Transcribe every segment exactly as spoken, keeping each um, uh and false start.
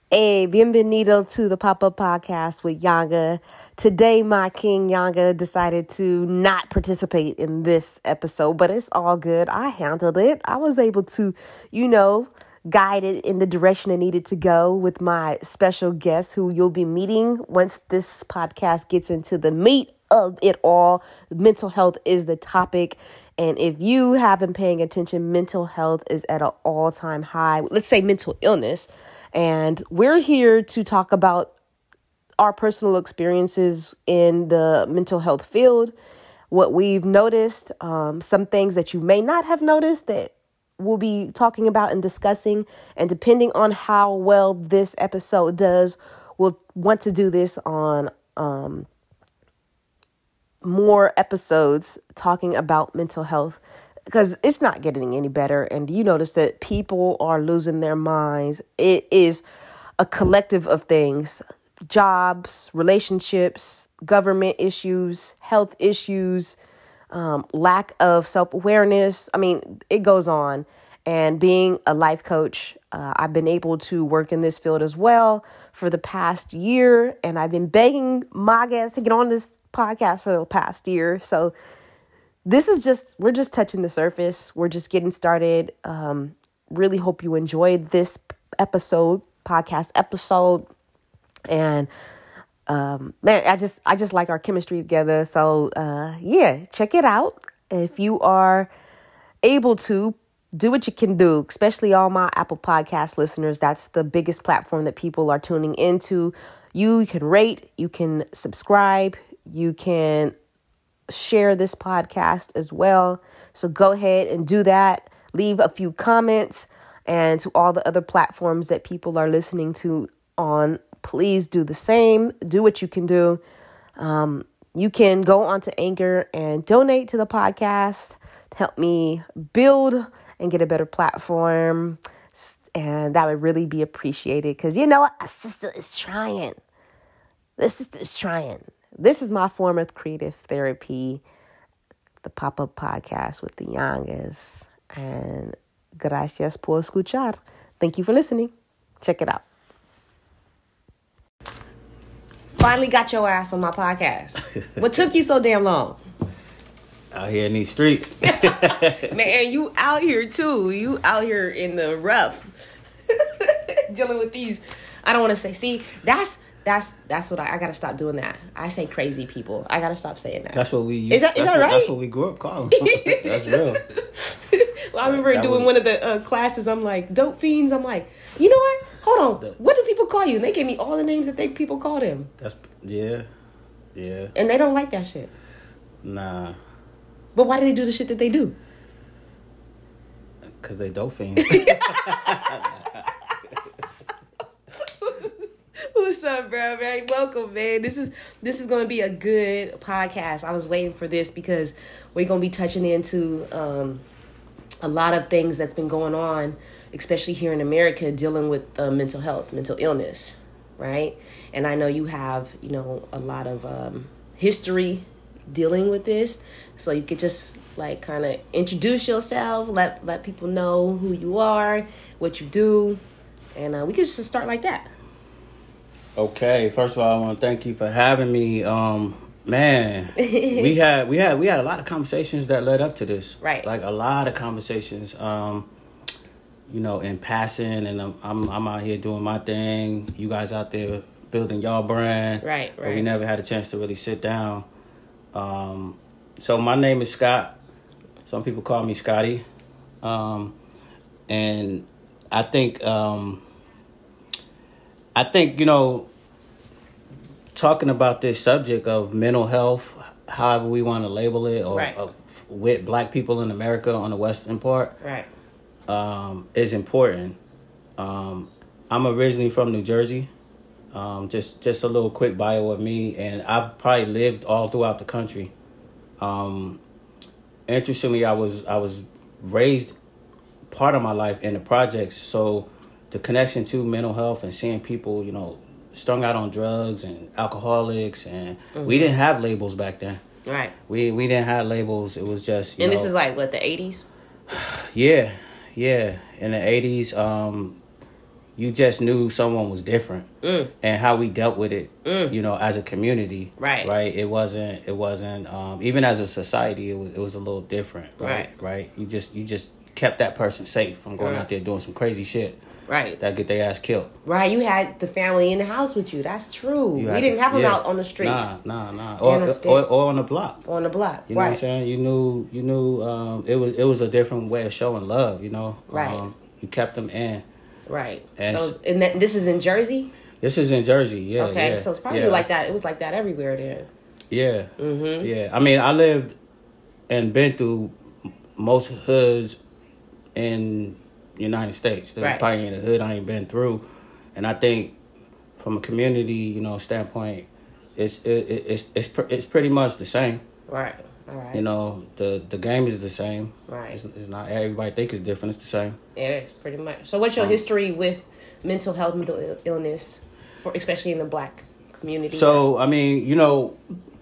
Hey, bienvenido to the Pop-Up Podcast with Yanga. Today, my king Yanga decided to not participate in this episode, but it's all good. I handled it. I was able to, you know, guide it in the direction it needed to go with my special guest who you'll be meeting once this podcast gets into the meat of it all. Mental health is the topic. And if you have been paying attention, mental health is at an all-time high. Let's say mental illness. And we're here to talk about our personal experiences in the mental health field, what we've noticed, um, some things that you may not have noticed that we'll be talking about and discussing. And depending on how well this episode does, we'll want to do this on um, more episodes talking about mental health, because it's not getting any better. And you notice that people are losing their minds. It is a collective of things: jobs, relationships, government issues, health issues, um, lack of self-awareness. I mean, it goes on. And being a life coach, uh, I've been able to work in this field as well for the past year. And I've been begging my guests to get on this podcast for the past year. So This is just, we're just touching the surface. We're just getting started. Um, really hope you enjoyed this episode, podcast episode. And um, man, I just, I just like our chemistry together. So uh, yeah, check it out. If you are able to, do what you can do, especially all my Apple Podcast listeners. That's the biggest platform that people are tuning into. You can rate, you can subscribe, you can share this podcast as well. So go ahead and do that. Leave a few comments, and to all the other platforms that people are listening to on, please do the same. Do what you can do. Um, you can go onto Anchor and donate to the podcast to help me build and get a better platform. And that would really be appreciated, because you know what? A sister is trying. The sister is trying. This is my form of creative therapy, the Pop-Up Podcast with the Yangas. And gracias por escuchar. Thank you for listening. Check it out. Finally got your ass on my podcast. What took you so damn long? Out here in these streets. Man, you out here too. You out here in the rough. Dealing with these. I don't want to say, see, that's... That's that's what I, I gotta stop doing that. I say crazy people. I gotta stop saying that. That's what we used. Is that, is that what, right? That's what we grew up calling. That's real. Well, I remember that doing was, one of the uh, classes. I'm like, dope fiends. I'm like, you know what? Hold on. The, what do people call you? And they gave me all the names that they people call them. That's yeah, yeah. And they don't like that shit. Nah. But why do they do the shit that they do? Cause they dope fiends. What's up, bro? Very welcome, man. This is this is gonna be a good podcast. I was waiting for this because we're gonna be touching into um, a lot of things that's been going on, especially here in America, dealing with uh, mental health, mental illness, right? And I know you have, you know, a lot of um, history dealing with this, so you could just like kind of introduce yourself, let let people know who you are, what you do, and uh, we could just start like that. Okay, first of all, I want to thank you for having me. Um, man, we had we had we had a lot of conversations that led up to this, right? Like a lot of conversations, um, you know, in passing, and I'm, I'm I'm out here doing my thing. You guys out there building y'all brand, right? Right. But we never had a chance to really sit down. Um, so my name is Scott. Some people call me Scotty, um, and I think. Um, I think, you know, talking about this subject of mental health, however we want to label it, or right. uh, with black people in America on the western part, right, um, is important. Um, I'm originally from New Jersey. Um, just just a little quick bio of me, and I've probably lived all throughout the country. Um, interestingly, I was I was raised part of my life in the projects, so the connection to mental health and seeing people, you know, strung out on drugs and alcoholics, and mm-hmm. we didn't have labels back then. Right. We we didn't have labels. It was just, you and know, this is like, what, the eighties? Yeah, yeah. In the eighties, um, you just knew someone was different, mm. and how we dealt with it, mm. you know, as a community, right, right. It wasn't, it wasn't, um, even as a society, it was, it was a little different, right, right. right. You just, you just kept that person safe from going right. out there doing some crazy shit. Right. That get their ass killed. Right. You had the family in the house with you. That's true. You we didn't to, have them yeah. out on the streets. Nah, nah, nah. Or, or, or on the block. On the block. You know right. what I'm saying? You knew, you knew. Um, it was, it was a different way of showing love. You know. Right. Um, you kept them in. Right. And so, and that, this is in Jersey. This is in Jersey. Yeah. Okay. Yeah, so it's probably yeah. like that. It was like that everywhere then. Yeah. Mm-hmm. Yeah. I mean, I lived and been through most hoods in United States. There's right. probably in a hood I ain't been through, and I think from a community, you know, standpoint, it's it, it's it's it's pretty much the same. Right. All right. You know, the the game is the same. Right. It's, it's not everybody think it's different. It's the same. It is pretty much. So, what's your um, history with mental health, mental illness, for especially in the Black community? So, I mean, you know,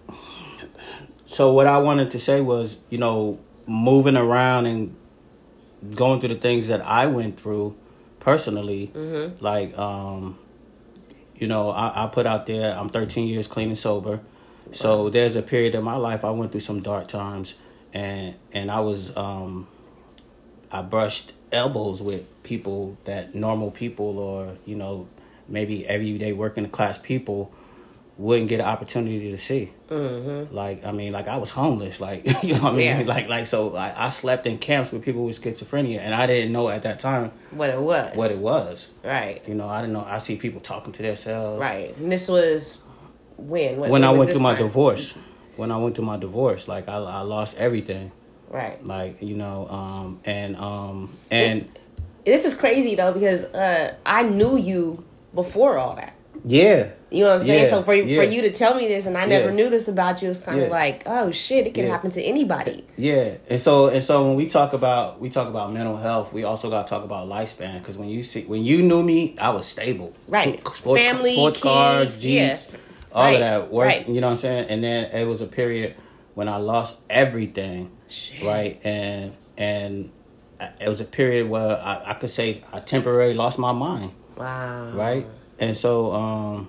so what I wanted to say was, you know, moving around and going through the things that I went through personally, mm-hmm. like, um, you know, I, I put out there, I'm thirteen years clean and sober. Wow. So there's a period in my life I went through some dark times, and and I was, um, I brushed elbows with people that normal people or, you know, maybe everyday working class people wouldn't get an opportunity to see. Mm-hmm. Like, I mean, like I was homeless, like, you know what I mean? Yeah. Like, like, so I, I slept in camps with people with schizophrenia, and I didn't know at that time what it was. What it was. Right. You know, I didn't know. I see people talking to themselves. Right. And this was when? What, when when I went through my time? divorce. When I went through my divorce, like I, I lost everything. Right. Like, you know, um, and, um, and. It, this is crazy though, because, uh, I knew you before all that. Yeah. You know what I'm saying? Yeah, so for yeah. for you to tell me this, and I never yeah. knew this about you, it's kind yeah. of like, oh shit, it can yeah. happen to anybody. Yeah, and so and so when we talk about we talk about mental health, we also got to talk about lifespan, because when you see when you knew me, I was stable. Right, sports, family, sports kids, cars, Jeeps, yeah. all right. of that work. Right. You know what I'm saying? And then it was a period when I lost everything. Shit. Right, and and it was a period where I, I could say I temporarily lost my mind. Wow. Right, and so. um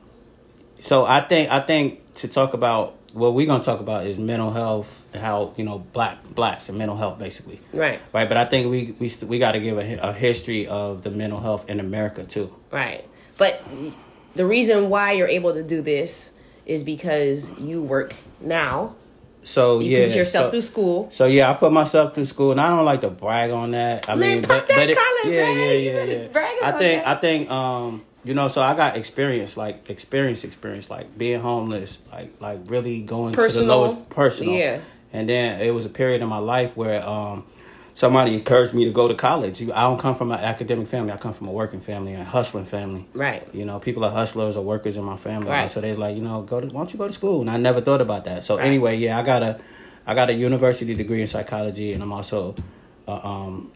So I think I think to talk about what we're gonna talk about is mental health, how, you know, black blacks and mental health basically, right, right. But I think we we we got to give a, a history of the mental health in America too, right. But the reason why you're able to do this is because you work now. So you yeah, put yourself so, through school. So yeah, I put myself through school, and I don't like to brag on that. I Man, mean, pop but, that but it, collar, yeah, man. yeah, You yeah, better yeah. brag I about think that. I think um. You know, so I got experience, like experience, experience, like being homeless, like like really going personal. to the lowest personal. Yeah. And then it was a period in my life where um, somebody encouraged me to go to college. I don't come from an academic family. I come from a working family, a hustling family. Right. You know, people are hustlers or workers in my family. Right. And so they're like, you know, go to, why don't you go to school? And I never thought about that. So right. anyway, yeah, I got a, I got a university degree in psychology, and I'm also, uh, um,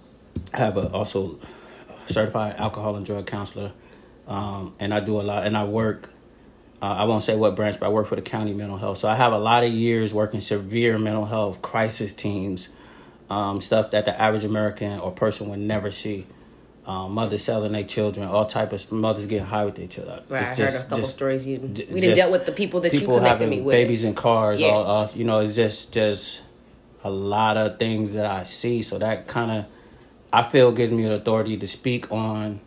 I have a also certified alcohol and drug counselor. Um, and I do a lot, and I work, uh, I won't say what branch, but I work for the county mental health. So I have a lot of years working severe mental health crisis teams, um, stuff that the average American or person would never see. Um, mothers selling their children, all type of mothers getting high with their children. Right, just, I heard just, a couple just, stories. You j- we done dealt with the people that people you connected having me with. Babies in cars, yeah. all, uh, you know, it's just just a lot of things that I see. So that kind of, I feel, gives me the authority to speak on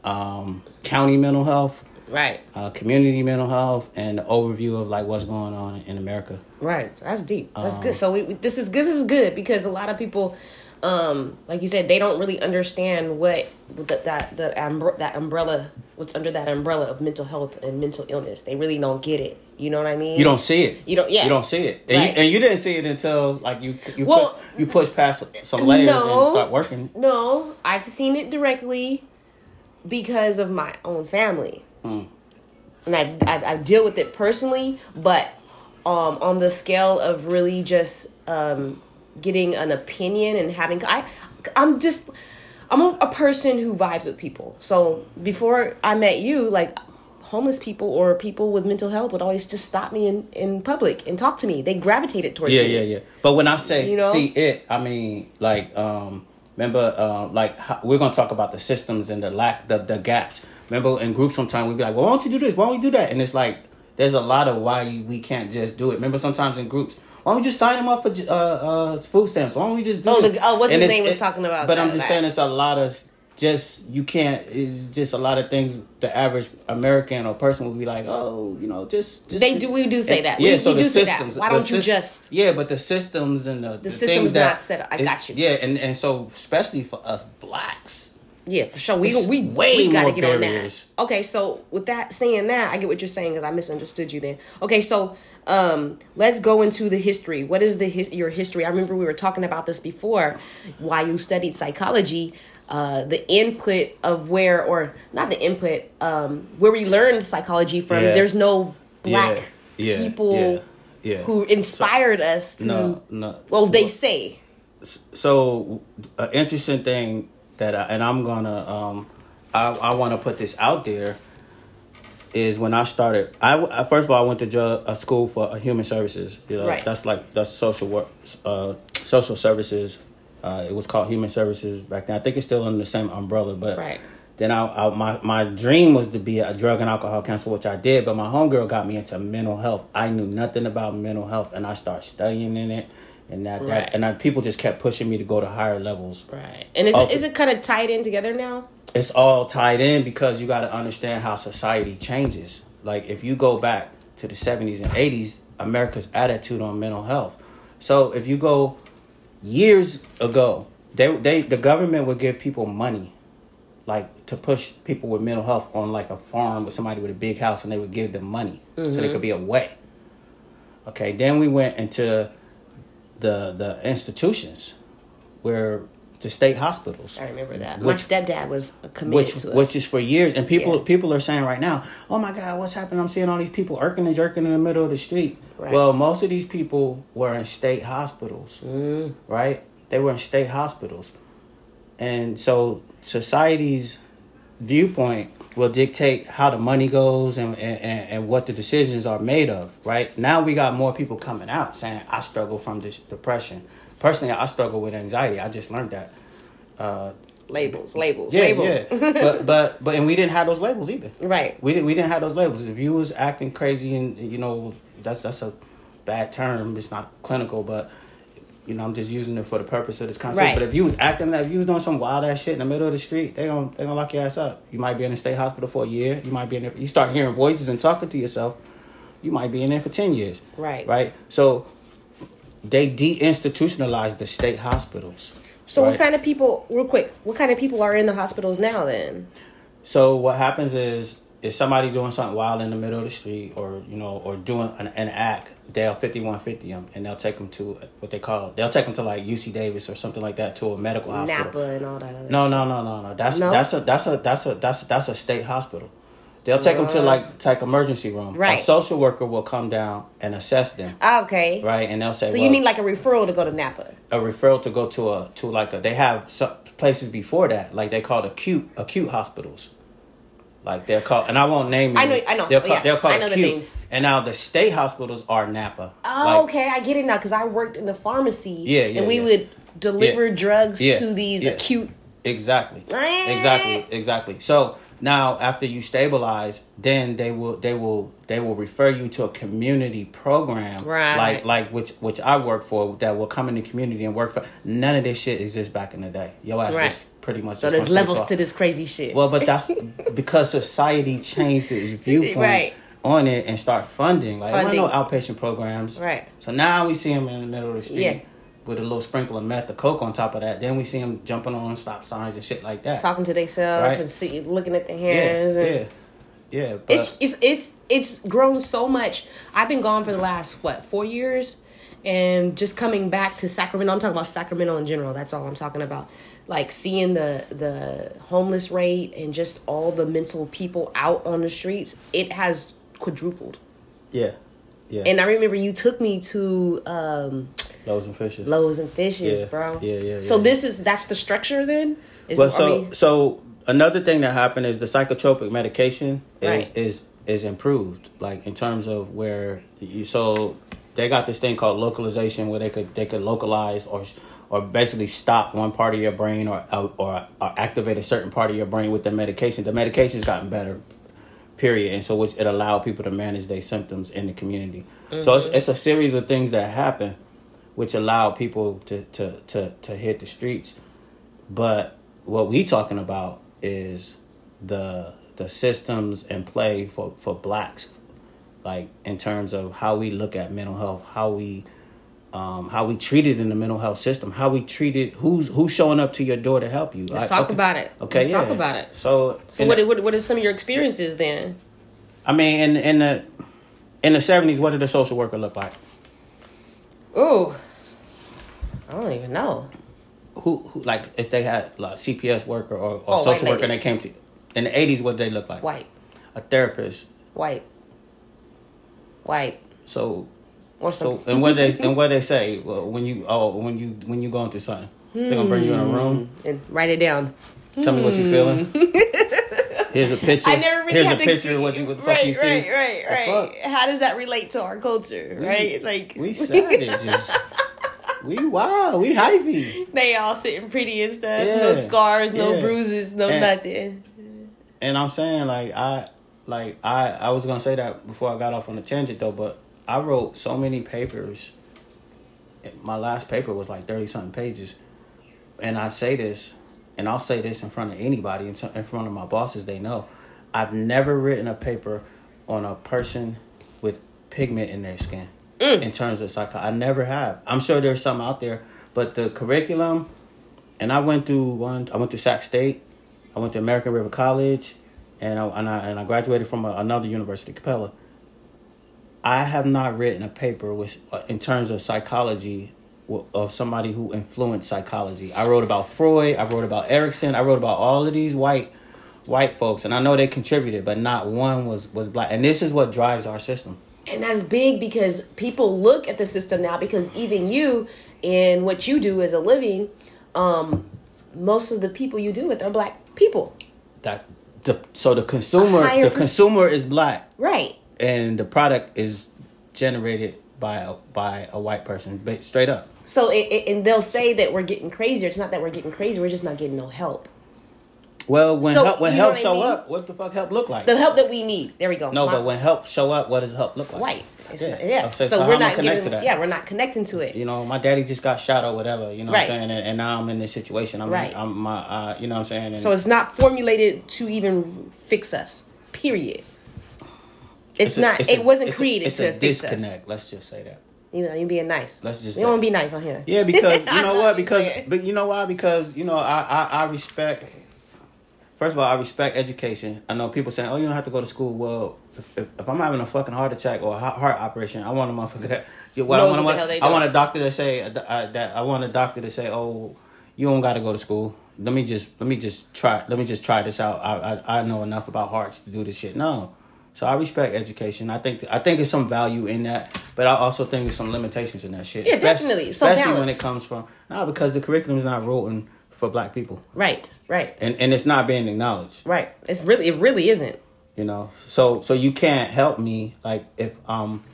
um, county mental health, right, uh, community mental health, and the overview of like what's going on in America. Right, that's deep. That's um, good. So we, this is good. This is good because a lot of people, um, like you said, they don't really understand what that that the umbre- that umbrella, what's under that umbrella of mental health and mental illness. They really don't get it. You know what I mean? You don't see it. You don't. Yeah. You don't see it, and, right. you, and you didn't see it until like you you well, push, you push past some layers no, and start working. No, I've seen it directly because of my own family, hmm. and I, I I deal with it personally, but um, on the scale of really just um, getting an opinion and having I I'm just I'm a, a person who vibes with people. So before I met you, like homeless people or people with mental health would always just stop me in, in public and talk to me. They gravitated towards yeah, me. Yeah, yeah, yeah. But when I say you know? see it, I mean like um, Remember, uh, like how, we're gonna talk about the systems and the lack, the the gaps. Remember, in groups, sometimes we'd be like, "Well, why don't you do this? Why don't we do that?" And it's like there's a lot of why we can't just do it. Remember, sometimes in groups, why don't we just sign them up for uh, uh, food stamps? Why don't we just do oh, this? the, oh, what's and his name was it, talking about? But that, I'm just that. saying, it's a lot of just you can't. It's just a lot of things. The average American or person will be like, "Oh, you know, just, just they do. We do say and, that. Yeah, we, so we the do say systems. that. Why don't the you syst- just? Yeah, but the systems and the The, the system's things that, not set up. I it, got you. Yeah, and and so especially for us blacks. Yeah, for sure. We It's we way we gotta more get barriers. on that. Okay, so with that saying that, I get what you're saying because I misunderstood you then. Okay, so um, let's go into the history. What is the his, your history? I remember we were talking about this before. Why you studied psychology? Uh, the input of where, or not the input, um, where we learned psychology from. Yeah. There's no black Yeah, yeah, people yeah, yeah. who inspired So, us to. No, no. Well, they say. So, an interesting thing that, I, and I'm gonna, um, I, I want to put this out there, is when I started. I, I first of all, I went to ju- a school for uh, human services. You know, Right. That's like that's social work, uh, social services. Uh, it was called human services back then. I think it's still under the same umbrella, but. Right. Then I, I my my dream was to be a drug and alcohol counselor, which I did. But my homegirl got me into mental health. I knew nothing about mental health, and I started studying in it, and that, Right. that and I, people just kept pushing me to go to higher levels. Right. And is Okay. it, is it kind of tied in together now? It's all tied in because you got to understand how society changes. Like if you go back to the seventies and eighties, America's attitude on mental health. So if you go years ago, they they the government would give people money, like to push people with mental health on like a farm with somebody with a big house, and they would give them money mm-hmm. so they could be away. Okay, then we went into the the institutions where the state hospitals. I remember that. Which, My stepdad was committed which, to it. Which is for years. And people Yeah. people are saying right now, oh my God, what's happening? I'm seeing all these people irking and jerking in the middle of the street. Right. Well, most of these people were in state hospitals, mm. right? They were in state hospitals. And so society's viewpoint will dictate how the money goes and, and, and what the decisions are made of, right? Now we got more people coming out saying, I struggle from this depression. Personally, I struggle with anxiety. I just learned that. Uh, labels, labels, yeah, labels. Yeah. but but but and we didn't have those labels either. Right. We didn't we didn't have those labels. If you was acting crazy and you know that's that's a bad term. It's not clinical, but you know I'm just using it for the purpose of this concept. Right. But if you was acting like if you was doing some wild ass shit in the middle of the street, they gonna they gonna lock your ass up. You might be in a state hospital for a year. You might be in there. You start hearing voices and talking to yourself. You might be in there for ten years. Right. Right. So they deinstitutionalized the state hospitals. So right? what kind of people, real quick, what kind of people are in the hospitals now then? So what happens is, is somebody doing something wild in the middle of the street or, you know, or doing an, an act, they'll fifty-one fifty them and they'll take them to what they call, they'll take them to like U C Davis or something like that to a medical hospital. Napa and all that other No, no, no, no, no. That's, No? that's a, that's a, that's a, that's a, that's a state hospital. They'll take them to like, take emergency room. Right. A social worker will come down and assess them. Okay. Right. And they'll say, So well, you need like a referral to go to Napa? a referral to go to a to like a they have some places before that like they called acute acute hospitals, like they're called and I won't name them. I know, I know. They're called, Yeah, they're called I know the acute. names. And now the state hospitals are Napa. Oh, Like, okay, I get it now because I worked in the pharmacy. Yeah, yeah, and we yeah. would deliver Yeah. drugs Yeah, to these yeah. acute. Exactly. Eh. Exactly. Exactly. So now after you stabilize, then they will they will they will refer you to a community program. Right. Like like which which I work for that will come in the community and work for. None of this shit exists back in the day. Yo ass Right. just pretty much So just there's wants to levels talk. to this crazy shit. Well, but that's because society changed its viewpoint Right. on it and start funding. Like there were no Funding. outpatient programs. Right. So now we see them in the middle of the street Yeah. with a little sprinkle of meth or coke on top of that. Then we see them jumping on stop signs and shit like that. Talking to themselves Right. and see, looking at their yeah, hands. and yeah, yeah. But It's it's it's it's grown so much. I've been gone for the last what four years, and just coming back to Sacramento. I'm talking about Sacramento in general. That's all I'm talking about. Like seeing the the homeless rate and just all the mental people out on the streets. It has quadrupled. yeah, yeah. And I remember you took me to um, Loaves and Fishes. Loaves and Fishes, Yeah, bro. yeah, yeah, So yeah. this is that's the structure then. Is, Well, are so we- so another thing that happened is the psychotropic medication is Right. is is improved, like in terms of where you so they got this thing called localization where they could they could localize or or basically stop one part of your brain or or, or activate a certain part of your brain with the medication. The medication's gotten better, period, and so which it allowed people to manage their symptoms in the community. Mm-hmm. So it's it's a series of things that happen, which allow people to to to to hit the streets. But what we talking about is the the systems in play for, for blacks, like in terms of how we look at mental health, how we um, how we treat it in the mental health system, how we treat it, who's who's showing up to your door to help you. Let's like, talk okay, about it. Okay, Let's yeah. talk about it. So, so what, the, what what are some of your experiences then? I mean, in in the in the seventies, what did a social worker look like? Ooh, I don't even know. Who, who like if they had like C P S worker or, or oh, social worker and they came to in the eighties, what did they look like? White. A therapist. White. White. So, or so and what they and what they say well, when you oh when you when you going through something, hmm. they're gonna bring you in a room and write it down. Tell hmm. me what you're feeling. Here's a picture. I never really Here's had a to, picture of what you what the right, fuck you see. Right, right, right. How does that relate to our culture? We, right, like we savages. We wild. We hypey. They all sitting pretty and stuff. Yeah, no scars, no yeah. bruises, no and, nothing. And I'm saying like I like I I was gonna say that before I got off on the tangent though, but I wrote so many papers. My last paper was like thirty something pages, and I say this, and I'll say this in front of anybody, in front of my bosses. They know, I've never written a paper on a person with pigment in their skin. Mm. In terms of psychology, I never have. I'm sure there's some out there, but the curriculum, and I went through one. I went to Sac State, I went to American River College, and I and I, and I graduated from a, another university, Capella. I have not written a paper with uh, in terms of psychology of somebody who influenced psychology. I wrote about Freud. I wrote about Erickson. I wrote about all of these white white folks, and I know they contributed, but not one was was black. And this is what drives our system. And that's big because people look at the system now because even you and what you do as a living, um, most of the people you do with are black people. That the so the consumer the pers- consumer is black, right? And the product is generated by a, by a white person, straight up. So it, it, and they'll say that we're getting crazier. It's not that we're getting crazy. We're just not getting no help. Well, when so, help, when you help know show I mean? up, what the fuck help look like? The help that we need. There we go. No, My, but when help show up, what does help look like? White. It's yeah. Not, yeah. So, so, so we're not getting to that. Yeah, we're not connecting to it. You know, my daddy just got shot or whatever. You know right. what I'm saying? And, and now I'm in this situation. I'm, right. I'm my. Uh, you know what I'm saying? And so it's not formulated to even fix us. Period. It's, it's not. A, it's it a, wasn't created a, it's to a fix disconnect. us. Let's just say that. You know, you being nice. Let's just. You don't want to be nice on here. Yeah, because you know what? Because but you know why? Because you know I I, I respect. First of all, I respect education. I know people saying, "Oh, you don't have to go to school." Well, if, if, if I'm having a fucking heart attack or a heart operation, I want a motherfucker that. What I want, what, I want a doctor to say uh, that. I want a doctor to say, "Oh, you don't got to go to school. Let me just let me just try. Let me just try this out. I I, I know enough about hearts to do this shit." No. So I respect education. I think I think there's some value in that, but I also think there's some limitations in that shit. Yeah, especially, definitely. So especially balance. when it comes from no, because the curriculum is not written for black people. Right, right. And and it's not being acknowledged. Right. It's really it really isn't. You know. So so you can't help me like if um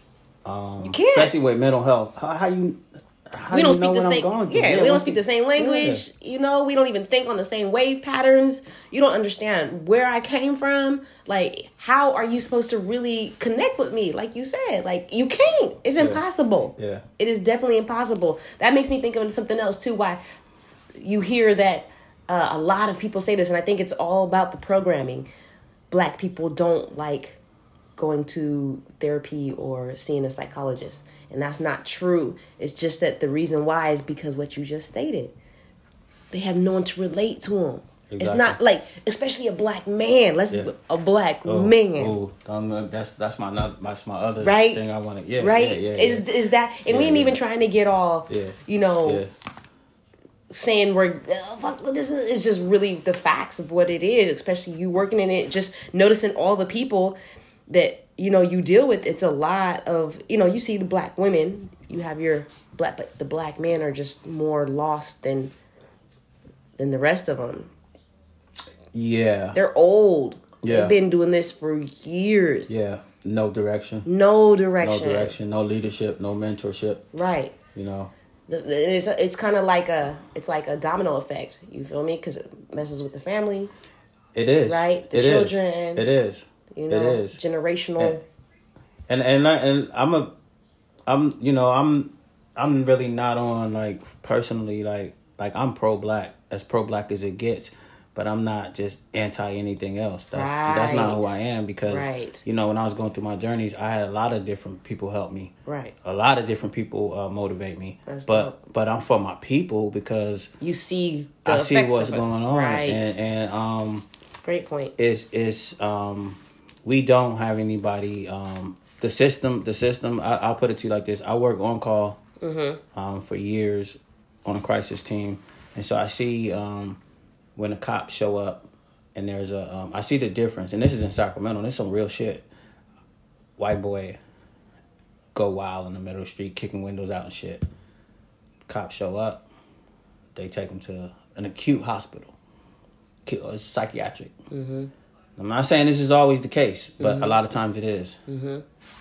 um you can't. Especially with mental health. How, how you how we don't you speak the same yeah, yeah, we don't speak the same language. Yeah. You know, we don't even think on the same wave patterns. You don't understand where I came from. Like, how are you supposed to really connect with me? Like you said, like you can't. It's yeah. impossible. Yeah. It is definitely impossible. That makes me think of something else too, why you hear that uh, a lot of people say this, and I think it's all about the programming. Black people don't like going to therapy or seeing a psychologist. And that's not true. It's just that the reason why is because what you just stated. They have no one to relate to them. Exactly. It's not like, especially a black man. Let's yeah. a black oh, man. Oh, um, that's that's my that's my other right? thing I want to. Yeah, right. Yeah, yeah, is yeah. is that? And yeah, we ain't yeah. even trying to get all, yeah. you know, yeah. saying we're oh, fuck. This is it's just really the facts of what it is. Especially you working in it, just noticing all the people that you know you deal with. It's a lot of you know you see the black women. You have your black, but the black men are just more lost than than the rest of them. Yeah, they're old. Yeah, they've been doing this for years. Yeah, no direction. No direction. No direction. No leadership. No mentorship. Right. You know. It's it's kind of like a it's like a domino effect. You feel me? Because it messes with the family. It is right. The it children. Is. It is. You know, it is generational. And and and, I, and I'm a, I'm you know I'm I'm really not on like personally like like I'm pro black as pro black as it gets. But I'm not just anti anything else. That's right. That's not who I am because, right. you know, when I was going through my journeys, I had a lot of different people help me. Right. A lot of different people uh, motivate me. That's but dope. But I'm for my people because you see the I see what's going on. Right. And, and um, great point. It's it's um, we don't have anybody. Um, the system, the system. I, I'll put it to you like this: I work on call mm-hmm. um, for years on a crisis team, and so I see. Um, When the cops show up and there's a, um, I see the difference. And this is in Sacramento. This is some real shit. White boy go wild in the middle of the street, kicking windows out and shit. Cops show up. They take him to an acute hospital. It's psychiatric. Mm-hmm. I'm not saying this is always the case, but mm-hmm. a lot of times it is. Mm-hmm.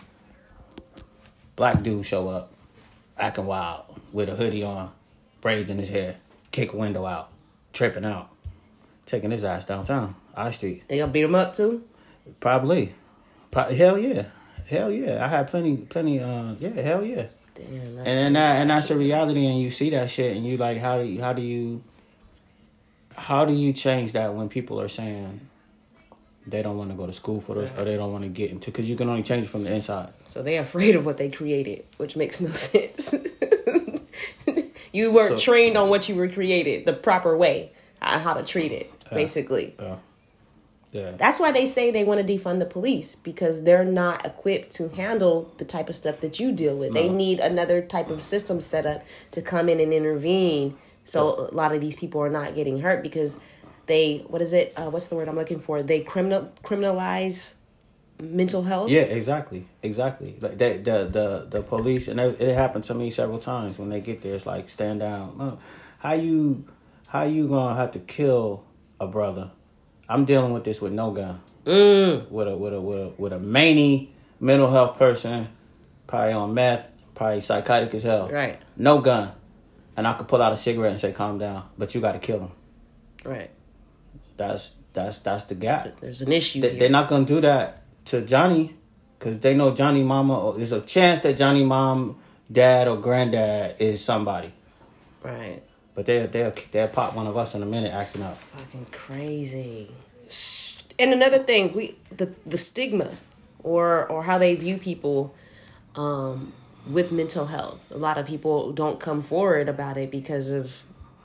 Black dude show up, acting wild, with a hoodie on, braids in his hair, kick a window out, tripping out. Taking his ass downtown, I Street. They gonna beat him up too? Probably. Pro- hell yeah. Hell yeah. I had plenty, plenty, uh, yeah, hell yeah. Damn, that's and and, that, and that's a reality, and you see that shit, and you like, how do you, how do you, how do you change that when people are saying they don't want to go to school for this, right. or they don't want to get into, because you can only change it from the inside. So they're afraid of what they created, which makes no sense. You weren't so, trained on what you were created, the proper way, how to treat it. Basically. Yeah. Yeah. That's why they say they want to defund the police, because they're not equipped to handle the type of stuff that you deal with. No. They need another type of system set up to come in and intervene. So a lot of these people are not getting hurt because they, what is it? Uh, what's the word I'm looking for? They criminal criminalize mental health. Yeah, exactly. Exactly. Like they, the, the, the police, and it, it happened to me several times when they get there. It's like, stand down. Oh, how you, how you gonna have to kill a brother? I'm dealing with this with no gun. Mm. With a with a with a with a many mental health person, probably on meth, probably psychotic as hell. Right. No gun, and I could pull out a cigarette and say, "Calm down," but you got to kill him. Right. That's that's that's the gap. There's an issue. They, here. They're not gonna do that to Johnny, because they know Johnny mama. There's a chance that Johnny mom, dad, or granddad is somebody. Right. But they'll, they'll, they'll pop one of us in a minute acting up. Fucking crazy. And another thing, we the, the stigma or or how they view people um, with mental health. A lot of people don't come forward about it because of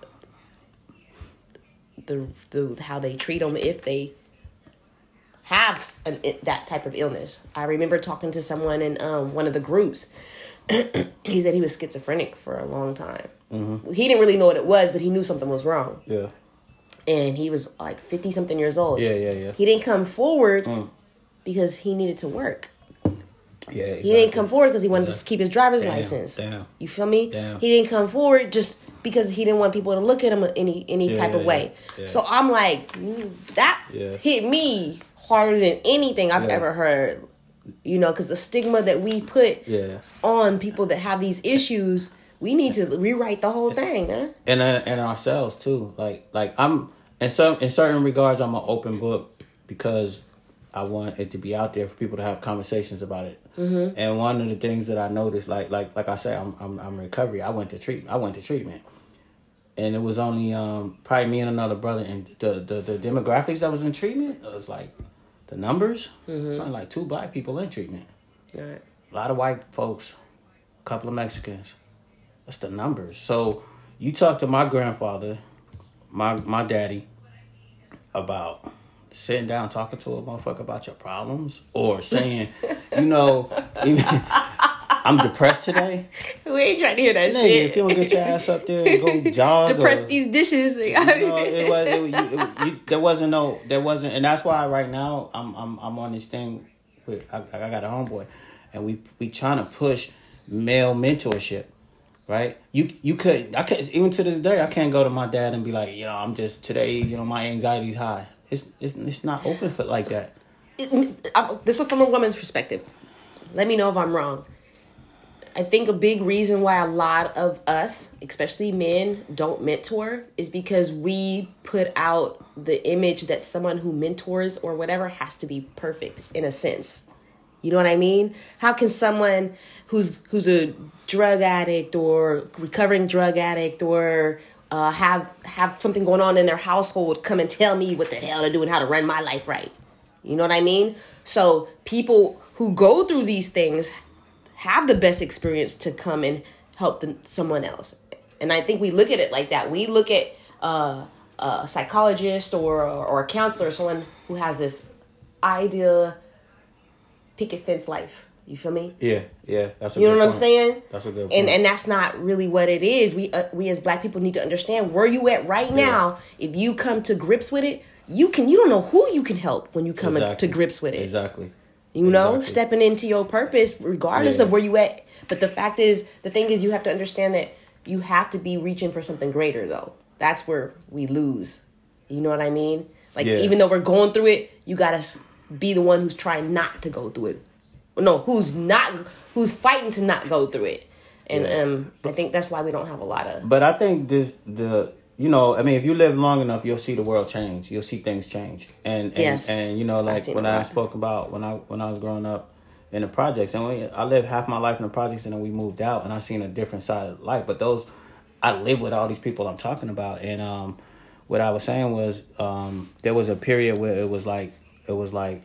the the how they treat them if they have an, that type of illness. I remember talking to someone in um, one of the groups. He said he was schizophrenic for a long time. Mm-hmm. He didn't really know what it was, but he knew something was wrong. Yeah. And he was like fifty-something years old. Yeah, yeah, yeah. He didn't come forward mm. because he needed to work. Yeah, exactly. He didn't come forward because he wanted exactly. to keep his driver's damn, license. Damn. You feel me? Damn. He didn't come forward just because he didn't want people to look at him any any yeah, type yeah, of way. Yeah, yeah. So I'm like, that yeah. hit me harder than anything I've yeah. ever heard. You know, because the stigma that we put yeah. on people that have these issues, we need to rewrite the whole thing, huh? And uh, and ourselves too. Like like I'm in some in certain regards, I'm an open book because I want it to be out there for people to have conversations about it. Mm-hmm. And one of the things that I noticed, like like like I said, I'm I'm I'm in recovery. I went to treat I went to treatment, and it was only um probably me and another brother, and the the, the demographics that was in treatment, it was like. The numbers, mm-hmm. it's only like two black people in treatment. Right. A lot of white folks, a couple of Mexicans. That's the numbers. So you talk to my grandfather, my my daddy, about sitting down talking to a motherfucker about your problems, or saying, you know, even, I'm depressed today. We ain't trying to hear that Nigga, shit. if you don't get your ass up there and go jog, depress or, these dishes. You know, it was, it, you, it, you, there wasn't no, there wasn't, and that's why right now I'm I'm I'm on this thing with I, I got a homeboy, and we we trying to push male mentorship, right? You you couldn't I can't even to this day I can't go to my dad and be like, you know, I'm just today, you know, my anxiety's high. It's it's it's not open for like that. It, I, this is from a woman's perspective. Let me know if I'm wrong. I think a big reason why a lot of us, especially men, don't mentor is because we put out the image that someone who mentors or whatever has to be perfect in a sense. You know what I mean? How can someone who's who's a drug addict or recovering drug addict or uh, have have something going on in their household come and tell me what the hell to do and how to run my life right? You know what I mean? So people who go through these things have the best experience to come and help the, someone else. And I think we look at it like that. We look at uh, a psychologist or, or a counselor, someone who has this idea, picket fence life. You feel me? Yeah, yeah. That's a you know good what point. I'm saying? That's a good point. And and that's not really what it is. We uh, we as Black people need to understand where you at right Yeah. now. If you come to grips with it, you can. You don't know who you can help when you come Exactly. to grips with it. Exactly. You know, Exactly. stepping into your purpose, regardless Yeah. of where you at. But the fact is, the thing is, you have to understand that you have to be reaching for something greater, though. That's where we lose. You know what I mean? Like, Yeah. even though we're going through it, you got to be the one who's trying not to go through it. No, who's not, who's fighting to not go through it. And Yeah. um, I think that's why we don't have a lot of... But I think this the you know I mean if you live long enough you'll see the world change. You'll see things change. And and, Yes. and you know I've like seen when a I lot. spoke about when I when I was growing up in the projects and we, I lived half my life in the projects and then we moved out and I seen a different side of life. But those I live with all these people I'm talking about and um what I was saying was um there was a period where it was like it was like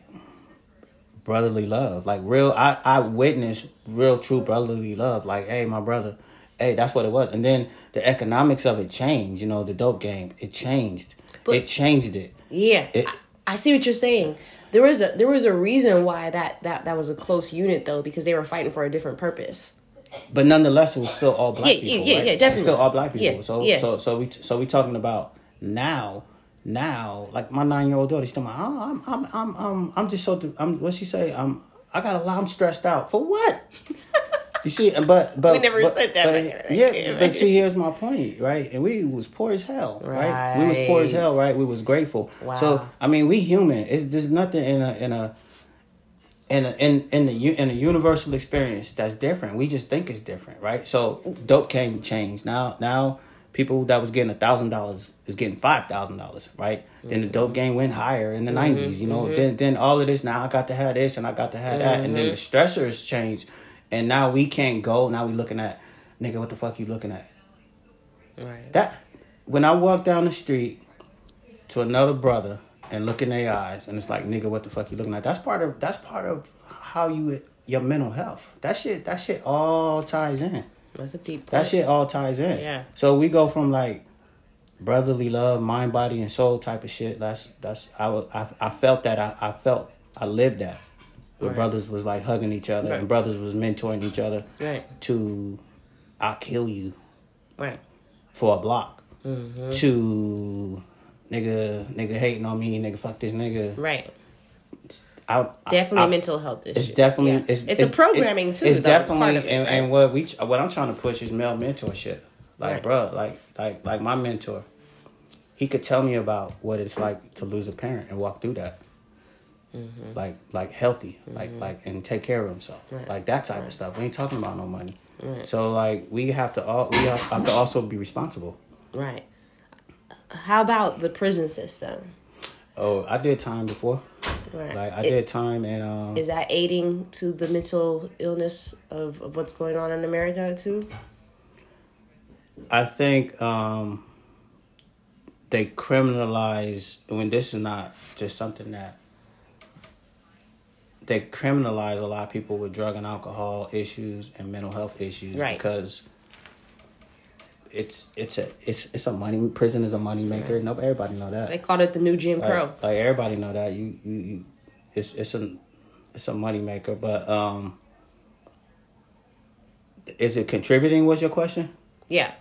brotherly love, like real. I, I witnessed real, true brotherly love. Like, hey, my brother, hey, that's what it was. And then the economics of it changed. You know, the dope game, it changed. But- it changed it. Yeah, It- I, I see what you're saying. There was a there was a reason why that, that, that was a close unit, though, because they were fighting for a different purpose. But nonetheless, it was still all black Yeah, yeah, people. yeah, right? yeah, It was definitely. still all black people. Yeah, so yeah. so so we so we talking about now. Now, like my nine year old daughter, she's talking about, oh, I'm I'm I'm I'm I'm just so I'm what she say I'm I got a lot. I'm stressed out for what? You see, but but We never but, said that But, back then. yeah, Yeah, but right. see, here's my point, right? And we was poor as hell, right? We was poor as Right. hell, right? We was grateful. Wow. So I mean, we human. It's there's nothing in a in a in a, in in the u- in a universal experience that's different. We just think it's different, right? So dope came changed. Now now people that was getting a thousand dollars is getting five thousand dollars, right? Then the dope game went higher in the nineties. You know, then then all of this. Now I got to have this and I got to have that, and then the stressors changed, and now we can't go. Now we looking at nigga. What the fuck you looking at? Right. That when I walk down the street to another brother and look in their eyes, and it's like, nigga, what the fuck you looking at? That's part of that's part of how you your mental health. That shit that shit all ties in. That's a deep point. That shit all ties in. Yeah. So we go from like brotherly love, mind, body, and soul type of shit. That's that's I was I, I felt that I, I felt I lived that. Where Right. brothers was like hugging each other Right. and brothers was mentoring each other Right. to I'll kill you Right. for a block. Mm-hmm. To nigga nigga hating on me, nigga fuck this nigga. Right. I, Definitely I, mental health issue. It's definitely Yeah. it's, it's, a programming it- too. It's though. definitely part of it, and, right? and what we what I'm trying to push is male mentorship. Like Right. bro, like like like my mentor, he could tell me about what it's like to lose a parent and walk through that. Mm-hmm. Like like healthy, mm-hmm. like like and take care of himself, Right. like that type Right. of stuff. We ain't talking about no money. Right. So like we have to all we have, have to also be responsible. Right. How about the prison system? Oh, I did time before. Right. Like I It- did time and um. Is that aiding to the mental illness of, of what's going on in America too? I think um, they criminalize when this is not just something that they criminalize a lot of people with drug and alcohol issues and mental health issues Right. because it's it's a it's it's a money prison is a money maker. No, everybody know that. They called it the new Jim Crow. Like, like everybody know that you, you you it's it's a it's a money maker, but um, is it contributing? Was your question? Yeah.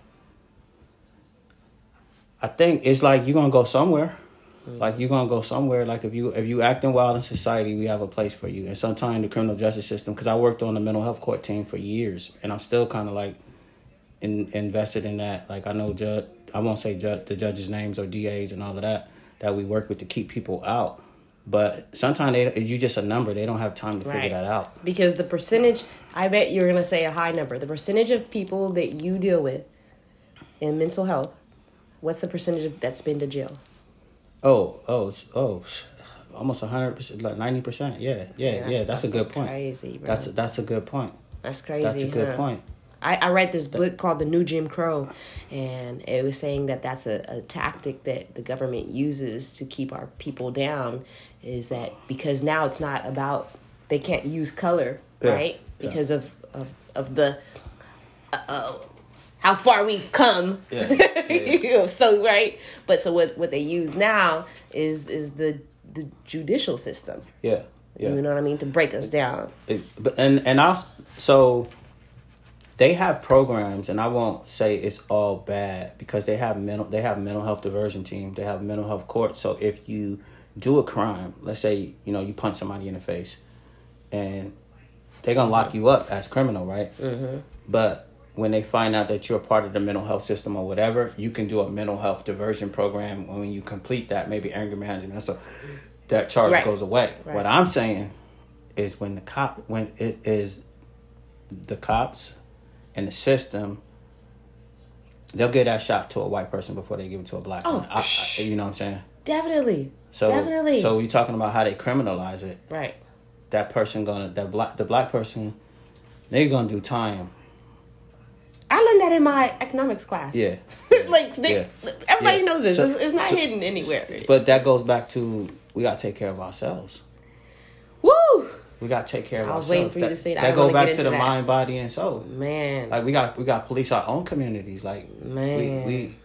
I think it's like you're gonna go somewhere. Like you're gonna go somewhere. Like if you if you acting wild in society, we have a place for you. And sometimes the criminal justice system, because I worked on the mental health court team for years, and I'm still kind of like in, invested in that. Like I know judge, I won't say judge, the judges' names or D As and all of that that we work with to keep people out. But sometimes they, you just a number. They don't have time to Right. figure that out. Because the percentage, I bet you're going to say a high number. The percentage of people that you deal with in mental health, what's the percentage of that's been to jail? Oh, oh, it's- oh, almost one hundred percent, like ninety percent. Yeah, yeah, yeah. That's, that's a good point. Crazy, bro. That's, that's a good point. That's crazy. That's a good huh? point. I, I read this book called The New Jim Crow, and it was saying that that's a, a tactic that the government uses to keep our people down, is that because now it's not about, they can't use color, Yeah. right? Yeah. Because of, of, of the, uh, how far we've come. Yeah. Yeah. So, right? But so what, what they use now is is the, the judicial system. Yeah, yeah. You know what I mean? To break us down. It, but and and I so they have programs, and I won't say it's all bad because they have mental they have mental health diversion team. They have mental health court. So if you do a crime, let's say you know you punch somebody in the face, and they're gonna lock you up as criminal, right? Mm-hmm. But when they find out that you're a part of the mental health system or whatever, you can do a mental health diversion program. When you complete that, maybe anger management, so that charge Right. goes away. Right. What I'm saying is when the cop when it is the cops and the system, they'll give that shot to a white person before they give it to a black Oh, one. I, I, you know what I'm saying? Definitely. So Definitely. so you're talking about how they criminalize it. Right. That person gonna that black the black person, they gonna do time. I learned that in my economics class. Yeah. like they, Yeah. everybody Yeah. knows this. So- it's, it's not so- hidden anywhere. But that goes back to we gotta take care of ourselves. Woo, We gotta take care of I ourselves. was waiting for you to say that. I That go wanna back get to into the that. mind, body, and soul. man. Like we got we got police our own communities. Like Man. we we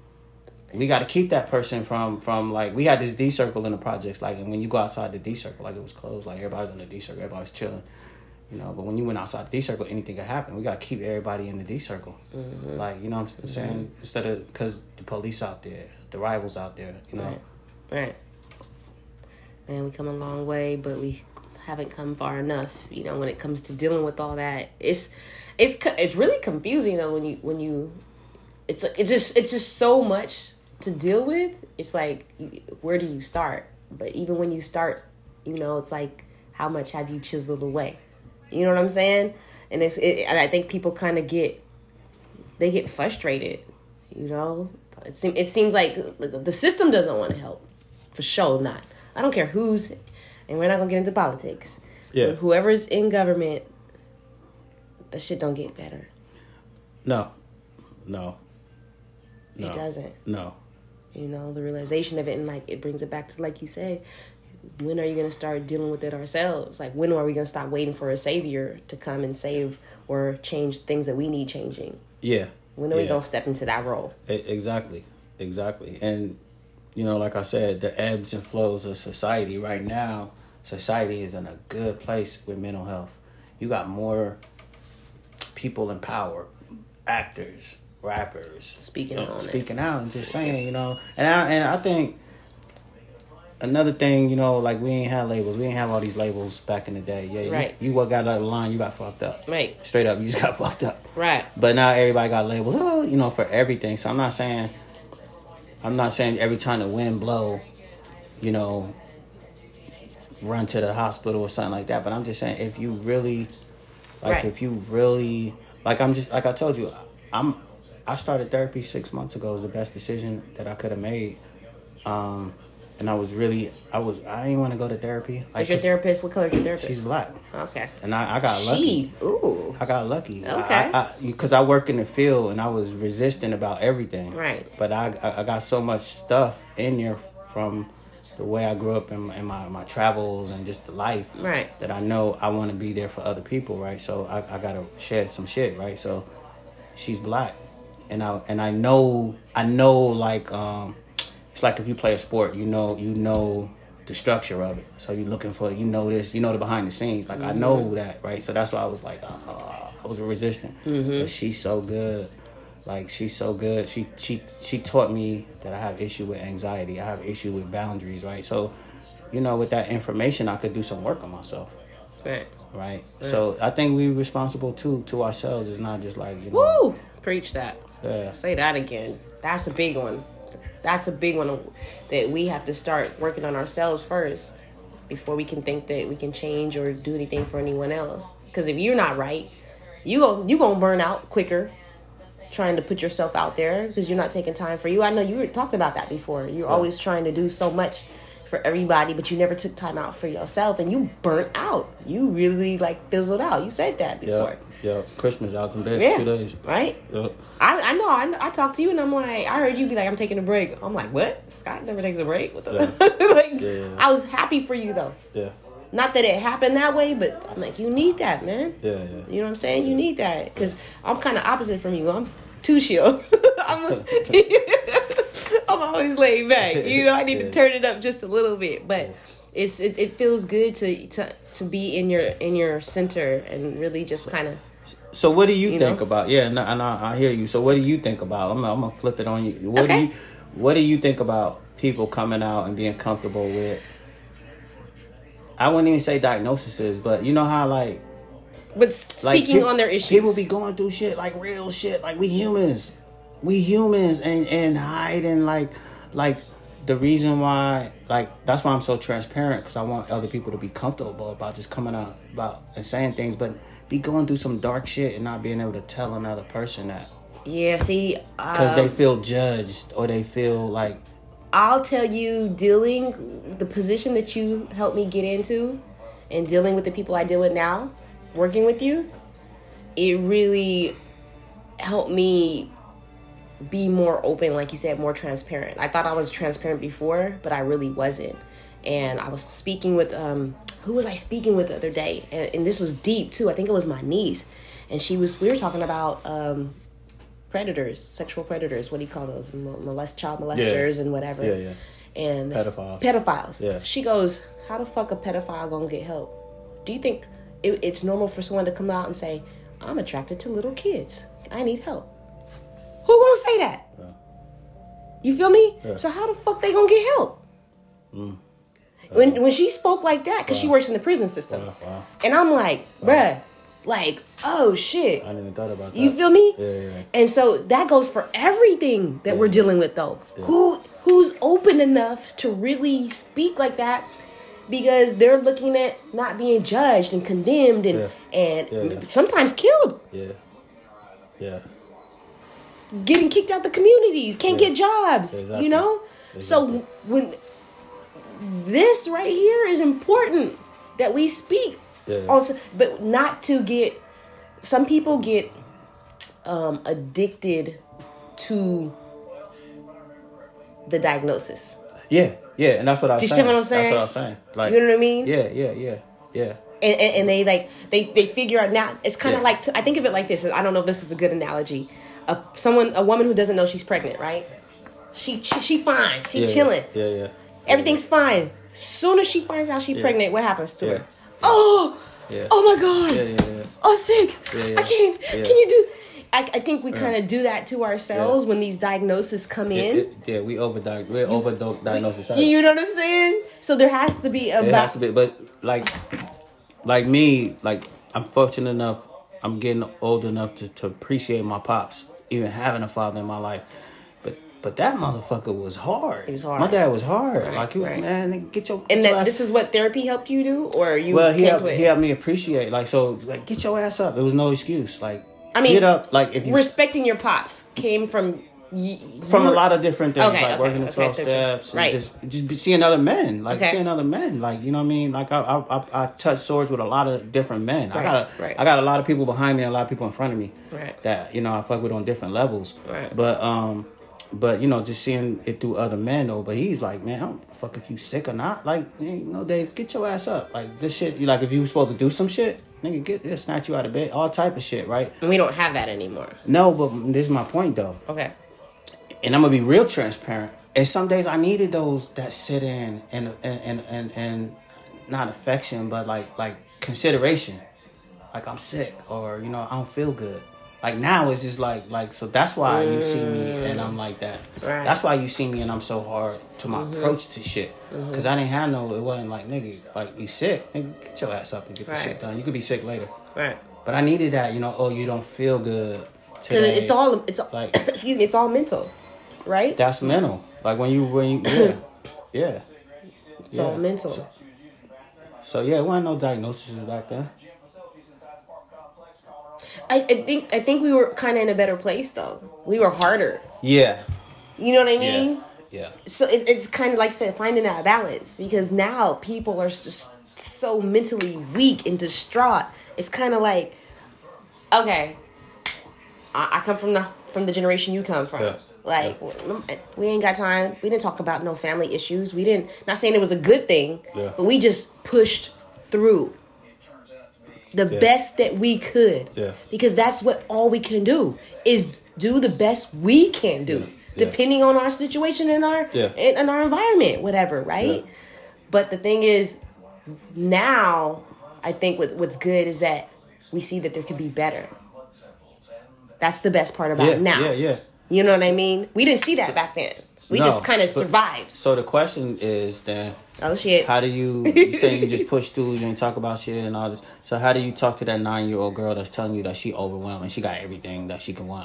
we got to keep that person from from like we had this D circle in the projects. Like and when you go outside the D circle, like it was closed. Like everybody's in the D circle, everybody's chilling. You know, but when you went outside the D circle, anything could happen. We got to keep everybody in the D circle. Mm-hmm. Like you know what I'm saying? Mm-hmm. Instead of because the police out there, the rivals out there. You know. Right. Right. Man, we come a long way, but we haven't come far enough. You know, when it comes to dealing with all that, it's it's co- it's really confusing though when you when you it's it's just it's just so much to deal with. It's like you- where do you start? But even when you start, you know, it's like how much have you chiseled away? You know what I'm saying? And it's it, and I think people kind of get they get frustrated. You know, it seems it seems like the system doesn't want to help. For sure not. I don't care who's, and we're not gonna get into politics. Yeah. But whoever's in government, the shit don't get better. No. No. No. It doesn't. No. You know, the realization of it, and like it brings it back to like you said, when are you gonna start dealing with it ourselves? Like when are we gonna stop waiting for a savior to come and save or change things that we need changing? Yeah. When are we Yeah. gonna step into that role? E- Exactly, exactly. And, you know, like I said, the ebbs and flows of society right now, society is in a good place with mental health. You got more people in power, actors, rappers. Speaking you know, on it. Speaking out and just saying, you know. And I, and I think another thing, you know, like we ain't have labels. We ain't have all these labels back in the day. Yeah, Right. You, you what got out of line, you got fucked up. Right. Straight up, you just got fucked up. Right. But now everybody got labels, oh, you know, for everything. So I'm not saying, I'm not saying every time the wind blow, you know, run to the hospital or something like that. But I'm just saying, if you really, like, Right. if you really, like, I'm just, like I told you, I'm, I started therapy six months ago. It was the best decision that I could have made. Um, and I was really, I was, I didn't want to go to therapy. Like, Is your therapist? What color is your therapist? she's black. Okay. And I, I got lucky. She. Ooh. I got lucky. Okay. Because I, I, I work in the field and I was resistant about everything. Right. But I, I I got so much stuff in there from the way I grew up in, in my, my travels and just the life. Right. That I know I want to be there for other people, right? So I, I got to shed some shit, right? So she's black. And I and I know, I know like, um, it's like if you play a sport, you know, you know the structure of it. So you're looking for, you know this, you know the behind the scenes. Like, mm-hmm. I know that, right? So that's why I was like, uh, I was resistant. Mm-hmm. But she's so good. Like, she's so good. She she she taught me that I have issue with anxiety. I have issue with boundaries, right? So, you know, with that information, I could do some work on myself. Right. Right? Right. So I think we're responsible, too, to ourselves. It's not just like, you know. Woo! Preach that. Yeah. Say that again. That's a big one. That's a big one that we have to start working on ourselves first. before we can think that we can change or do anything for anyone else. Because if you're not right, you go you gonna burn out quicker trying to put yourself out there because you're not taking time for you. I know you were, talked about that before. You're yeah. always trying to do so much for everybody, but you never took time out for yourself, and you burnt out. You really like fizzled out. You said that before. Yeah, yeah. Christmas, I was in bed yeah. for two days. Right? Yeah. I I know. I, I talked to you, and I'm like, I heard you be like, I'm taking a break. I'm like, what? Scott never takes a break. What the? Yeah. like, yeah, yeah. I was happy for you though. Yeah. Not that it happened that way, but I'm like, you need that, man. Yeah, yeah. You know what I'm saying? You need that because I'm kind of opposite from you. I'm too chill. I'm. A, I'm always laid back. You know, I need yeah. to turn it up just a little bit, but yeah. it's it, it feels good to, to to be in your in your center and really just kind of. So what do you, you think know? about? Yeah, and I, and I, I hear you. So what do you think about? I'm I'm gonna flip it on you. What okay. do you What do you think about people coming out and being comfortable with? I wouldn't even say diagnoses, but you know how like. But speaking like, on their issues, people be going through shit like real shit. Like we humans. We humans and, and hiding like like the reason why like that's why I'm so transparent because I want other people to be comfortable about just coming out about and saying things, but be going through some dark shit and not being able to tell another person that. Yeah, see, because um, they feel judged or they feel like. I'll tell you, dealing the position that you helped me get into, and dealing with the people I deal with now, working with you, it really helped me. Be more open, like you said, more transparent. I thought I was transparent before, but I really wasn't. And I was speaking with, um, who was I speaking with the other day? And, and this was deep too. I think it was my niece. And she was, we were talking about um, predators, sexual predators. What do you call those? Molest, child molesters yeah. and whatever. Yeah, yeah. And pedophiles. Pedophiles. Yeah. She goes, how the fuck a pedophile gonna get help? Do you think it, it's normal for someone to come out and say, I'm attracted to little kids. I need help? Who gonna say that? Yeah. You feel me? Yeah. So how the fuck they gonna get help? Mm. When when she spoke like that, because wow. she works in the prison system. Wow. Wow. And I'm like, bruh, like, oh shit. I didn't even thought about that. You feel me? Yeah, yeah. And so that goes for everything that yeah. we're dealing with though. Yeah. Who who's open enough to really speak like that? Because they're looking at not being judged and condemned and, yeah. and yeah, yeah. sometimes killed. Yeah. Yeah. Getting kicked out the communities, can't yeah. get jobs, exactly. you know? Exactly. So when this right here is important that we speak yeah. on, but not to get, some people get um, addicted to the diagnosis. Yeah, yeah, and that's what I was saying. Do you know what I'm saying? That's what I was saying. Like, you know what I mean? Yeah, yeah, yeah, yeah. And, and, and they like, they, they figure out now, it's kind of yeah. like, I think of it like this, I don't know if this is a good analogy. A someone, a woman who doesn't know she's pregnant, right? She she, she fine, she yeah, chilling. Yeah, yeah. yeah. Everything's yeah. fine. Soon as she finds out she's yeah. pregnant, what happens to yeah. her? Oh, yeah. oh my God! Yeah, yeah, yeah. Oh, I'm sick. Yeah, yeah. I can't. Yeah. Can you do? I, I think we kind of yeah. do that to ourselves yeah. when these diagnoses come in. It, it, yeah, we overdiag we're overdiagnosed. You know what I'm saying? So there has to be a. It has to be, but like, like me, like I'm fortunate enough. I'm getting old enough to, to appreciate my pops. Even having a father in my life, but but that motherfucker was hard. It was hard. My dad was hard. Right, like he was right. man, get your and get your that ass. This is what therapy helped you do, or you well he came helped, to it? he helped me appreciate like so like get your ass up. It was no excuse. Like I mean, get up. Like if you respecting your pops came from. Y- from a lot of different things, okay, like okay, working the okay, twelve okay, steps, right. and just just be seeing other men, like okay. seeing other men, like you know what I mean. Like I I I, I touch swords with a lot of different men. Right, I got a, right. I got a lot of people behind me, and a lot of people in front of me right. that you know I fuck with on different levels. Right. But um, but you know just seeing it through other men though. But he's like, man, I don't fuck if you sick or not. Like ain't no days, get your ass up. Like this shit, you like if you were supposed to do some shit. Nigga, get it snatch you out of bed, all type of shit, right? And we don't have that anymore. No, but this is my point though. Okay. And I'm gonna be real transparent. And some days I needed those that sit in and and and and, and not affection, but like like consideration. Like I'm sick, or you know I don't feel good. Like now it's just like like so that's why mm. you see me and I'm like that. Right. That's why you see me and I'm so hard to my mm-hmm. approach to shit. Mm-hmm. Cause I didn't have no. It wasn't like nigga, like you sick. Nigga, get your ass up and get right. the shit done. You could be sick later. Right. But I needed that. You know. Oh, you don't feel good today. It's all. It's like. excuse me. It's all mental. Right? That's mental. Like when you when you, yeah. Yeah. It's yeah. all mental. So, So yeah, it wasn't no diagnoses back then. I, I think I think we were kind of in a better place though. We were harder. Yeah. You know what I mean? Yeah. Yeah. So it, it's kind of like I said, finding that balance, because now people are just so mentally weak and distraught. It's kind of like, okay, I, I come from the from the generation you come from. Yeah. Like, yeah. we ain't got time. We didn't talk about no family issues. We didn't. Not saying it was a good thing, yeah. but we just pushed through the yeah. best that we could, yeah. because that's what all we can do is do the best we can do, yeah. depending on our situation and our yeah. and, and our environment, whatever, right? Yeah. But the thing is, now I think what what's good is that we see that there could be better. That's the best part about yeah, it now. Yeah, yeah. You know what I mean? We didn't see that back then. We no, just kind of survived. So the question is then, oh shit, how do you, you say you just push through, you didn't talk about shit and all this. So how do you talk to that nine-year-old girl that's telling you that she overwhelmed and she got everything that she can want?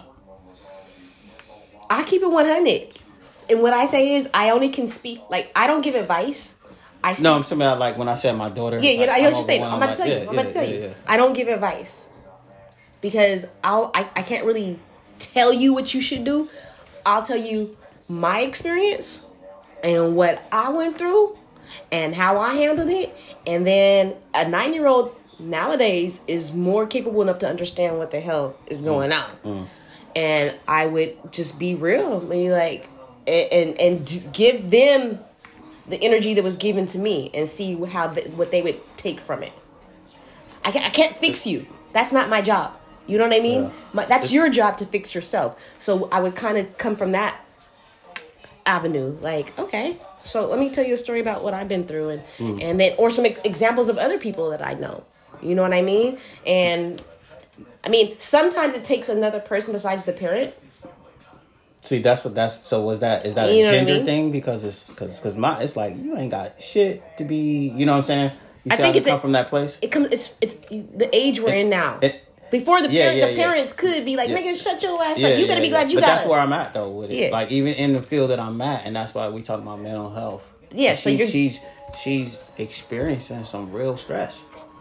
I keep it one hundred. And what I say is I only can speak, like, I don't give advice. I speak. No, I'm saying about, like, when I said my daughter. Yeah, yeah, like, I know what you're saying. I'm about to tell like, you. yeah, I'm about yeah, to tell yeah, you. Yeah. I don't give advice. Because I'll, I, I can't really tell you what you should do. I'll tell you my experience and what I went through and how I handled it. And then a nine-year-old nowadays is more capable enough to understand what the hell is going on. Mm. And I would just be real. Maybe like, and, and, and give them the energy that was given to me and see how the, what they would take from it. I can't, I can't fix you. That's not my job. You know what I mean? Yeah. My, that's your job to fix yourself. So I would kind of come from that avenue. Like, okay, so let me tell you a story about what I've been through, and mm. and then or some examples of other people that I know. You know what I mean? And I mean, sometimes it takes another person besides the parent. See, that's what that's. So was that is that you a gender I mean? thing? Because it's because because my it's like you ain't got shit to be. You know what I'm saying? You I think it's come a, from that place. It comes. It's it's the age we're it, in now. It, Before the, yeah, parent, yeah, the parents yeah. could be like, yeah. nigga, shut your ass yeah, up. You better yeah, be glad yeah. you but got that's it. where I'm at, though, with it. Yeah. Like, even in the field that I'm at, and that's why we talk about mental health. Yeah, she, so you're... She's, she's experiencing some real stress.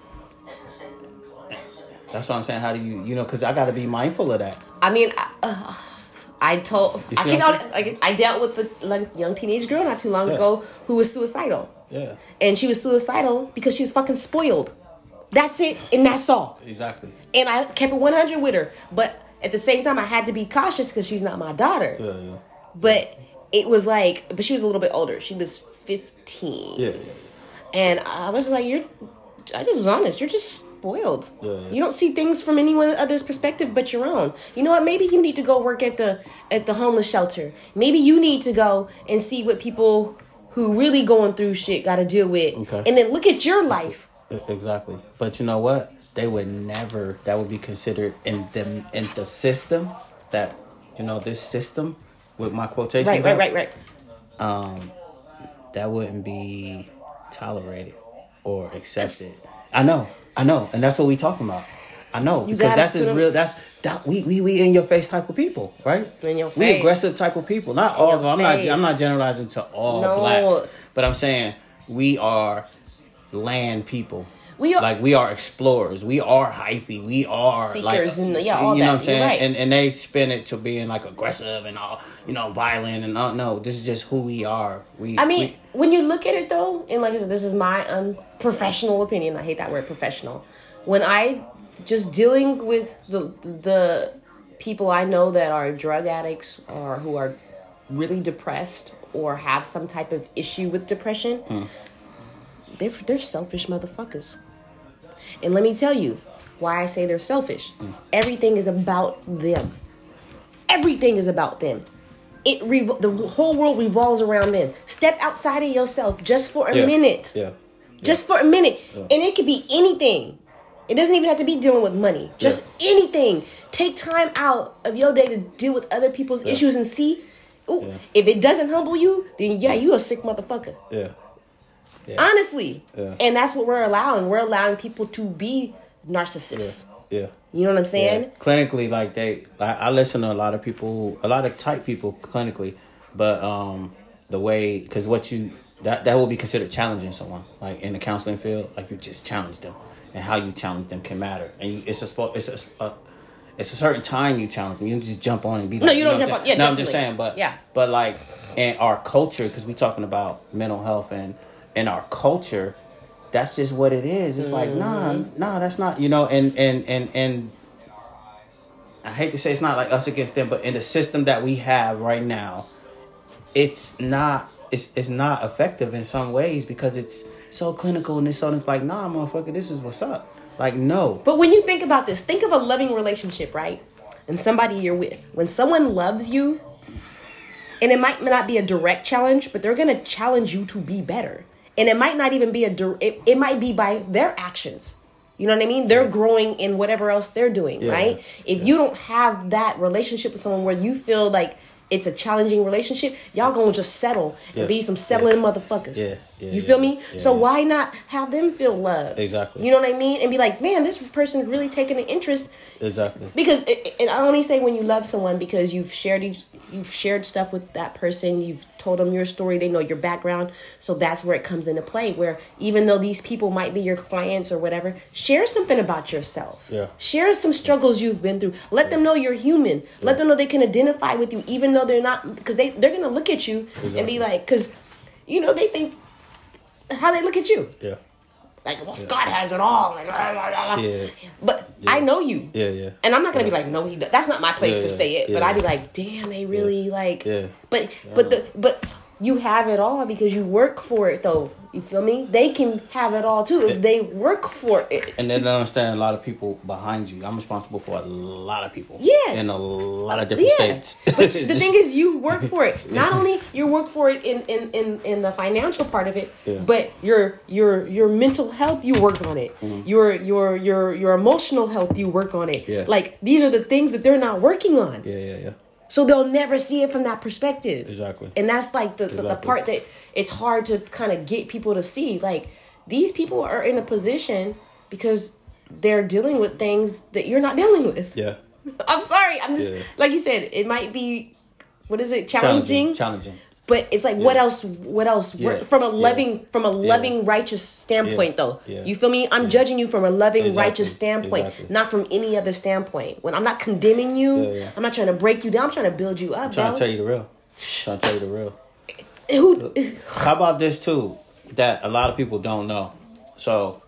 That's what I'm saying. How do you, you know, because I got to be mindful of that. I mean, uh, I told, I, can, like, I dealt with a like, young teenage girl not too long yeah. ago who was suicidal. Yeah. And she was suicidal because she was fucking spoiled. That's it, and that's all. Exactly. And I kept it one hundred with her. But at the same time, I had to be cautious because she's not my daughter. Yeah, yeah. But it was like, but she was a little bit older. She was fifteen. Yeah, yeah. And I was just like, you're, I just was honest. You're just spoiled. Yeah, yeah. You don't see things from anyone other's perspective but your own. You know what? Maybe you need to go work at the at the homeless shelter. Maybe you need to go and see what people who really going through shit got to deal with. Okay. And then look at your life. Exactly. But you know what? They would never, that would be considered in the, in the system, that, you know, this system with my quotations. Right, right, right, right. Um, that wouldn't be tolerated or accepted. I know, I know. And that's what we talking about. I know. You because that's as real, that's, that we, we, we in your face type of people, right? In your face. We aggressive type of people. Not all of them. I'm not, I'm not generalizing to all no. blacks. But I'm saying we are land people. We are, like we are explorers. We are hyphy. We are seekers like, and yeah, see, all you that. know what I'm saying? Right. And and they spin it to being like aggressive and all, you know, violent and all. No, this is just who we are. We. I mean, we, when you look at it though, and like I said, this is my unprofessional opinion. I hate that word, professional. When I just dealing with the the people I know that are drug addicts or who are really depressed or have some type of issue with depression. Hmm. They're, they're selfish motherfuckers. And let me tell you why I say they're selfish. Mm. Everything is about them. Everything is about them. It revo- The whole world revolves around them. Step outside of yourself just for a yeah. minute. Yeah. Just yeah. for a minute. Yeah. And it could be anything. It doesn't even have to be dealing with money. Just yeah. anything. Take time out of your day to deal with other people's yeah. issues and see. Ooh, yeah. If it doesn't humble you, then yeah, you a sick motherfucker. Yeah. Yeah. Honestly. Yeah. And that's what we're allowing. We're allowing people to be narcissists. Yeah. yeah. You know what I'm saying? Yeah. Clinically, like they, like, I listen to a lot of people, a lot of type people clinically, but um, the way, because what you, that that will be considered challenging someone, like in the counseling field. Like you just challenge them, and how you challenge them can matter. And you, it's a spo- it's a, a it's a certain time you challenge them. You don't just jump on and be like, no, you don't know jump on. Yeah, no, definitely. I'm just saying, but yeah, but like in our culture, because we're talking about mental health, and in our culture, that's just what it is. It's mm-hmm. like nah, nah, that's not, you know, and and and and. I hate to say it's not like us against them, but in the system that we have right now, it's not it's it's not effective in some ways because it's so clinical and it's so it's like, nah, motherfucker, this is what's up. Like, no. But when you think about this, think of a loving relationship, right? And somebody you're with. When someone loves you, and it might not be a direct challenge, but they're gonna challenge you to be better. And it might not even be a it, it might be by their actions. You know what I mean? They're growing in whatever else they're doing, yeah. right? If yeah. you don't have that relationship with someone where you feel like it's a challenging relationship, y'all gonna just settle and yeah. be some settling yeah. motherfuckers. Yeah. Yeah, you feel yeah, me? Yeah, so yeah. why not have them feel loved? Exactly. You know what I mean? And be like, man, this person's really taking an interest. Exactly. Because, and I only say when you love someone because you've shared each, you've shared stuff with that person, you've told them your story, they know your background. So that's where it comes into play. Where even though these people might be your clients or whatever, share something about yourself. Yeah. Share some struggles you've been through. Let yeah. them know you're human. Yeah. Let them know they can identify with you, even though they're not, because they they're gonna look at you exactly. and be like, because you know they think. How they look at you. Yeah. Like, well, yeah. Scott has it all. Like, blah, blah, blah. Shit. But yeah. I know you. Yeah, yeah. And I'm not going to yeah. be like, no, he does. That's not my place yeah, to yeah. say it. Yeah. But I'd be like, damn, they really, yeah. like... Yeah. But, yeah. but, the, but you have it all because you work for it, though. You feel me? They can have it all, too, if they work for it. And they don't understand a lot of people behind you. I'm responsible for a lot of people. Yeah. In a lot of different yeah. states. But the thing is, you work for it. Not only you work for it in, in, in, in the financial part of it, yeah. but your your your mental health, you work on it. Mm-hmm. Your your your your emotional health, you work on it. Yeah. Like, these are the things that they're not working on. Yeah, yeah, yeah. So they'll never see it from that perspective. Exactly. And that's like the, exactly. the, the part that it's hard to kind of get people to see. Like, these people are in a position because they're dealing with things that you're not dealing with. Yeah. I'm sorry. I'm just, yeah. like you said, it might be, what is it? Challenging. Challenging. Challenging. But it's like, yeah. what else, what else? Yeah. From a loving, yeah. from a loving, yeah. righteous standpoint, yeah. though. Yeah. You feel me? I'm yeah. judging you from a loving, exactly. righteous standpoint, exactly. not from any other standpoint. When I'm not condemning you, yeah, yeah. I'm not trying to break you down. I'm trying to build you up, I'm trying bro. to tell you the real. I'm trying to tell you the real. Who? How about this, too, that a lot of people don't know? So,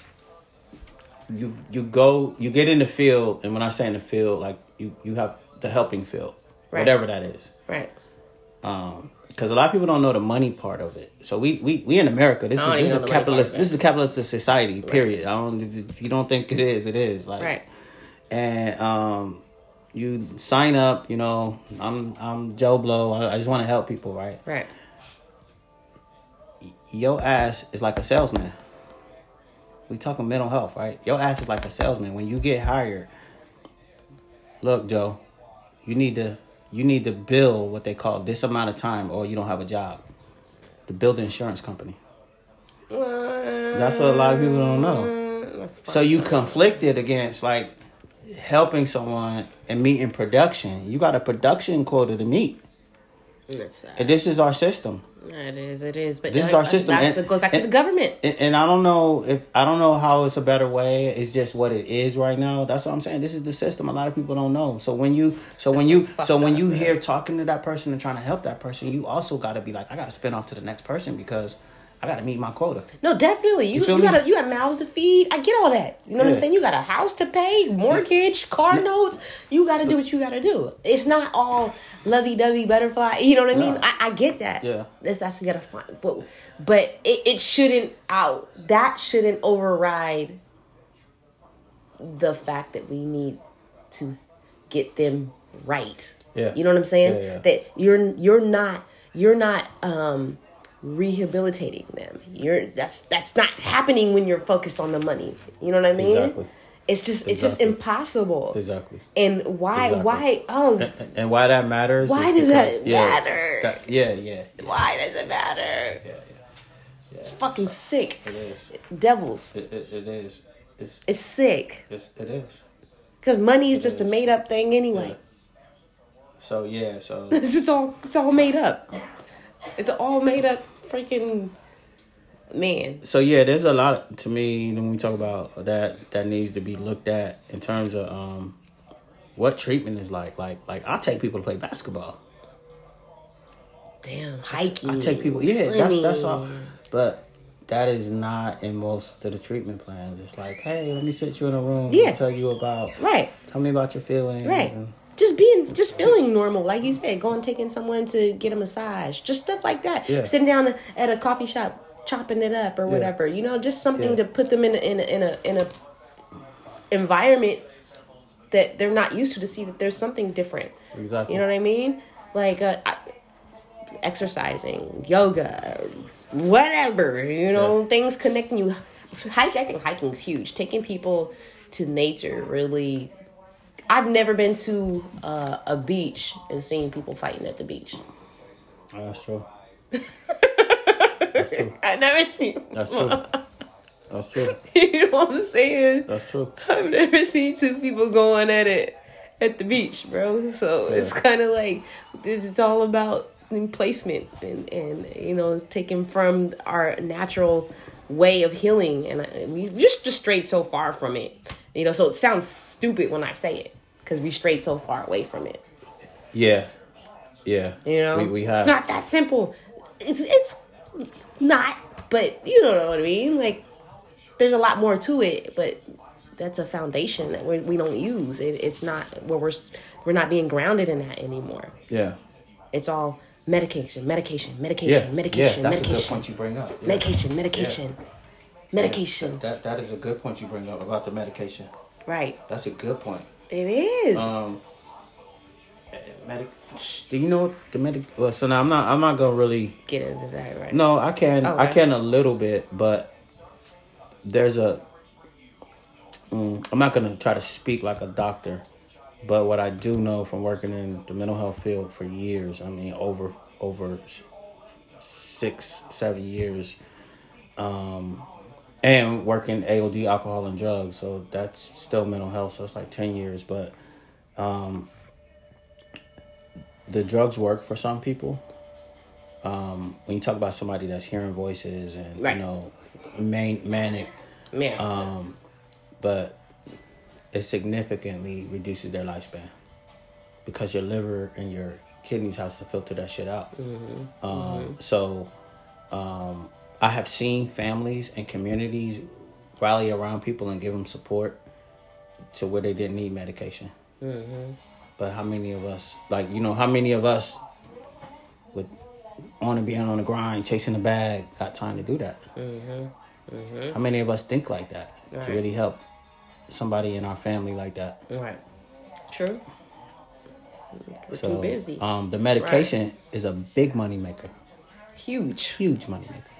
you you go, you get in the field, and when I say in the field, like, you, you have the helping field, right. whatever that is. Right. Um, because a lot of people don't know the money part of it. So we we, we in America. This is this is a capitalist. This is a capitalist society. Period. Right. I don't. If you don't think it is, it is. Like, right. And um, you sign up. You know, I'm I'm Joe Blow. I, I just want to help people. Right. Right. Your ass is like a salesman. We talking mental health, right? Your ass is like a salesman. When you get hired, look, Joe, you need to. You need to bill what they call this amount of time or you don't have a job. To build an insurance company. That's what a lot of people don't know. So you conflicted against like helping someone and meeting production. You got a production quota to meet. That's sad. And this is our system. It is, it is. But this is our system. That and, goes back and, to the government. And, and I don't know if I don't know how it's a better way. It's just what it is right now. That's what I'm saying. This is the system. A lot of people don't know. So when you so when you so when you hear talking to that person and trying to help that person, you also got to be like, I got to spin off to the next person because I got to meet my quota. No, definitely. You you, you got you got mouths to feed. I get all that. You know yeah. what I'm saying? You got a house to pay, mortgage, car yeah. notes. You got to do what you got to do. It's not all lovey-dovey butterfly. You know what I mean? No. I, I get that. Yeah. That's that's you got to find. But but it, it shouldn't out. That shouldn't override the fact that we need to get them right. Yeah. You know what I'm saying? Yeah, yeah. That you're you're not you're not um rehabilitating them. You're that's that's not happening when you're focused on the money. You know what I mean? Exactly. It's just exactly. it's just impossible. Exactly. And why exactly. why oh and, and why that matters? Why does because, that yeah, matter? That, yeah, yeah, yeah. Why does it matter? Yeah, yeah. yeah. It's fucking sick. It is. Devils. It, it, it is. It's it's sick. It's, it is. Because money is it just is. a made up thing anyway. Yeah. So yeah, so it's all it's all made up. It's all made up freaking man. So yeah, there's a lot to me when we talk about that that needs to be looked at in terms of um, what treatment is like. Like like I take people to play basketball. Damn, hiking. I take people. Yeah, swimming. that's that's all. But that is not in most of the treatment plans. It's like, hey, let me sit you in a room yeah. and tell you about right. Tell me about your feelings. Right. And, just being, just feeling normal, like you said, going taking someone to get a massage, just stuff like that. Yeah. Sitting down at a coffee shop, chopping it up or yeah. whatever. You know, just something yeah. to put them in a, in a, in a in a environment that they're not used to to see that there's something different. Exactly. You know what I mean? Like uh, exercising, yoga, whatever. You know, yeah. things connecting you. Hike. I think hiking is huge. Taking people to nature really. I've never been to uh, a beach and seen people fighting at the beach. Oh, that's true. That's true. I've never seen. That's true. That's true. You know what I'm saying? That's true. I've never seen two people going at it at the beach, bro. So yeah. it's kind of like it's all about placement and, and you know taking from our natural way of healing, and we just just strayed so far from it. You know, so it sounds stupid when I say it because we strayed so far away from it. Yeah, yeah. You know, we, we have. It's not that simple. It's it's not, but you don't know what I mean. Like, there's a lot more to it, but that's a foundation that we we don't use. It, it's not where we're we're not being grounded in that anymore. Yeah. It's all medication, medication, medication, yeah. medication, yeah, that's medication. a good point you bring up. Yeah. Medication, medication. Yeah. Medication. That, that that is a good point you bring up about the medication. Right. That's a good point. It is. Um. Medic. Do you know the medic? Well, so now I'm not. I'm not gonna really get into that right. No, I can. Okay. I can a little bit, but there's a. Mm, I'm not gonna try to speak like a doctor, but what I do know from working in the mental health field for years. I mean, over over six, seven years. Um. And working A O D, alcohol and drugs, so that's still mental health, so it's like ten years. But um, the drugs work for some people. Um, when you talk about somebody that's hearing voices and, right. you know, man- manic, yeah. um, but it significantly reduces their lifespan because your liver and your kidneys have to filter that shit out. Mm-hmm. Um, mm-hmm. So... Um, I have seen families and communities rally around people and give them support to where they didn't need medication. Mm-hmm. But how many of us, like, you know, how many of us with on and being on the grind, chasing the bag, got time to do that? Mm-hmm. Mm-hmm. How many of us think like that right. to really help somebody in our family like that? Right. True. We're so, too busy. Um, the medication right. is a big money maker. Huge. Huge money maker.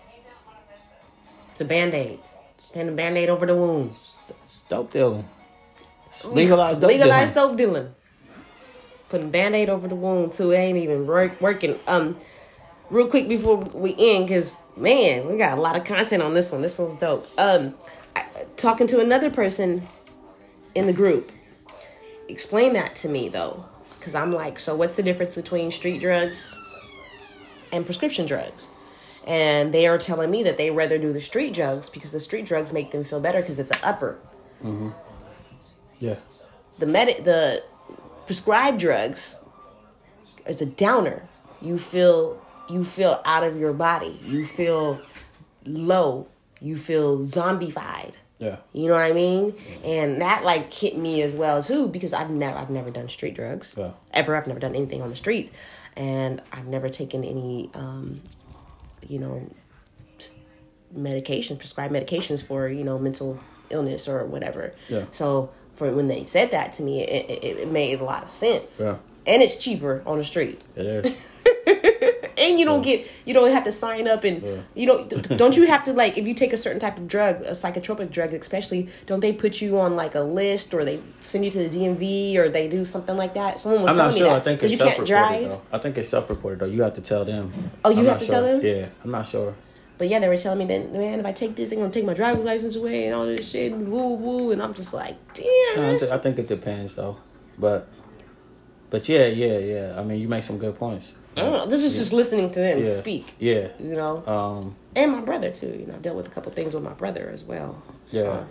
It's a Band-Aid. Putting a Band-Aid over the wound. It's dope dealing. It's legalized dope legalized dealing. dope dealing. Putting Band-Aid over the wound, too. It ain't even work, working. Um, real quick before we end, because, man, we got a lot of content on this one. This one's dope. Um, I, talking to another person in the group. Explain that to me, though. Because I'm like, so what's the difference between street drugs and prescription drugs? And they are telling me that they rather do the street drugs because the street drugs make them feel better because it's an upper. Mm-hmm. Yeah. The med- the prescribed drugs is a downer. You feel you feel out of your body. You feel low. You feel zombified. Yeah. You know what I mean? And that like hit me as well too because I've never I've never done street drugs yeah. ever. I've never done anything on the streets, and I've never taken any. Um, you know, medication, prescribed medications for, you know, mental illness or whatever. Yeah. So for when they said that to me, it, it, it made a lot of sense. Yeah. And it's cheaper on the street. It is. And you don't yeah. get, you don't have to sign up and, yeah. you know, don't you have to, like, if you take a certain type of drug, a psychotropic drug especially, don't they put you on, like, a list or they send you to the D M V or they do something like that? Someone was I'm telling not me sure. that. I think it's you can't drive. though. I think it's self-reported, though. You have to tell them. Oh, you I'm have to sure. tell them? Yeah, I'm not sure. But yeah, they were telling me that, man, if I take this, they're going to take my driver's license away and all this shit and woo woo. And I'm just like, damn. No, I, th- I think it depends, though. But, but yeah, yeah, yeah. I mean, you make some good points. I don't know. This is yeah. just listening to them yeah. speak. Yeah. You know? Um, and my brother, too. You know, I dealt with a couple things with my brother as well. yeah. So.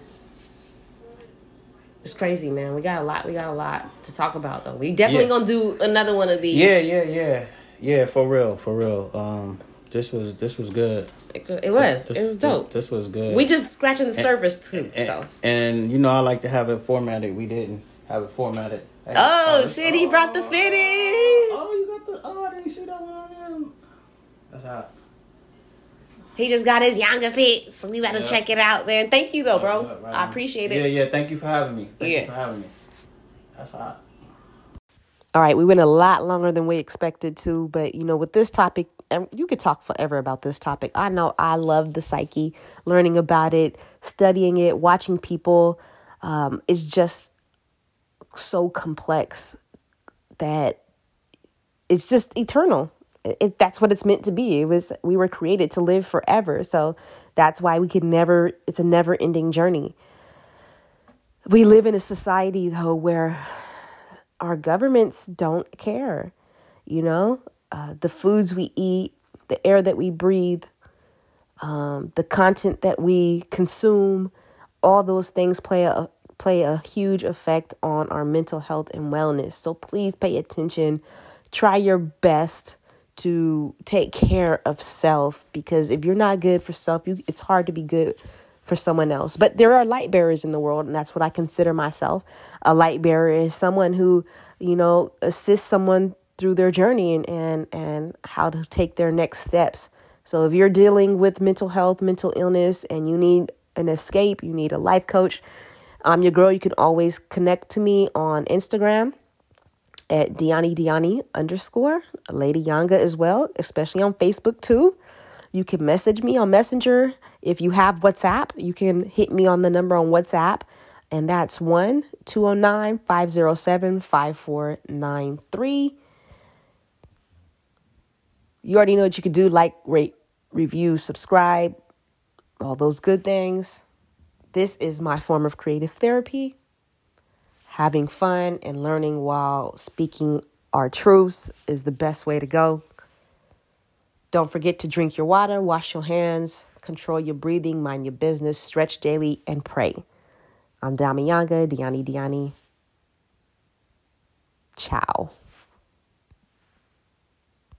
It's crazy, man. We got a lot. We got a lot to talk about, though. We definitely yeah. gonna do another one of these. Yeah, yeah, yeah, yeah. For real, for real. Um, this was this was good. It, it was. This, it was dope. This, this was good. We just scratching the and, surface too. And, so. And you know, I like to have it formatted. We didn't have it formatted. Hey, oh, oh shit! Oh, he brought the fitting. Oh, you got the. Oh, I didn't see that one. That's hot. He just got his younger fit, so we got to yeah. check it out, man. Thank you, though, bro. Right, right, I appreciate it. Yeah, yeah. Thank you for having me. Thank yeah. you for having me. That's hot. All right, we went a lot longer than we expected to, but, you know, with this topic, and you could talk forever about this topic. I know I love the psyche, learning about it, studying it, watching people. Um, it's just so complex that it's just eternal. It, that's what it's meant to be. It was, we were created to live forever. So that's why we could never, it's a never ending journey. We live in a society, though, where our governments don't care. You know, uh, the foods we eat, the air that we breathe, um, the content that we consume, all those things play a play a huge effect on our mental health and wellness. So please pay attention. Try your best to take care of self, because if you're not good for self, you, it's hard to be good for someone else. But there are light bearers in the world, and that's what I consider myself. A light bearer is someone who, you know, assists someone through their journey and, and, and how to take their next steps. So if you're dealing with mental health, mental illness, and you need an escape, you need a life coach, I'm your girl. You can always connect to me on Instagram at Diani Diani underscore, Lady Yanga as well, especially on Facebook too. You can message me on Messenger. If you have WhatsApp, you can hit me on the number on WhatsApp, and that's one two oh nine, five oh seven, five four nine three. You already know what you could do: like, rate, review, subscribe, all those good things. This is my form of creative therapy. Having fun and learning while speaking our truths is the best way to go. Don't forget to drink your water, wash your hands, control your breathing, mind your business, stretch daily, and pray. I'm Dami Yanga, Diani Diani. Ciao.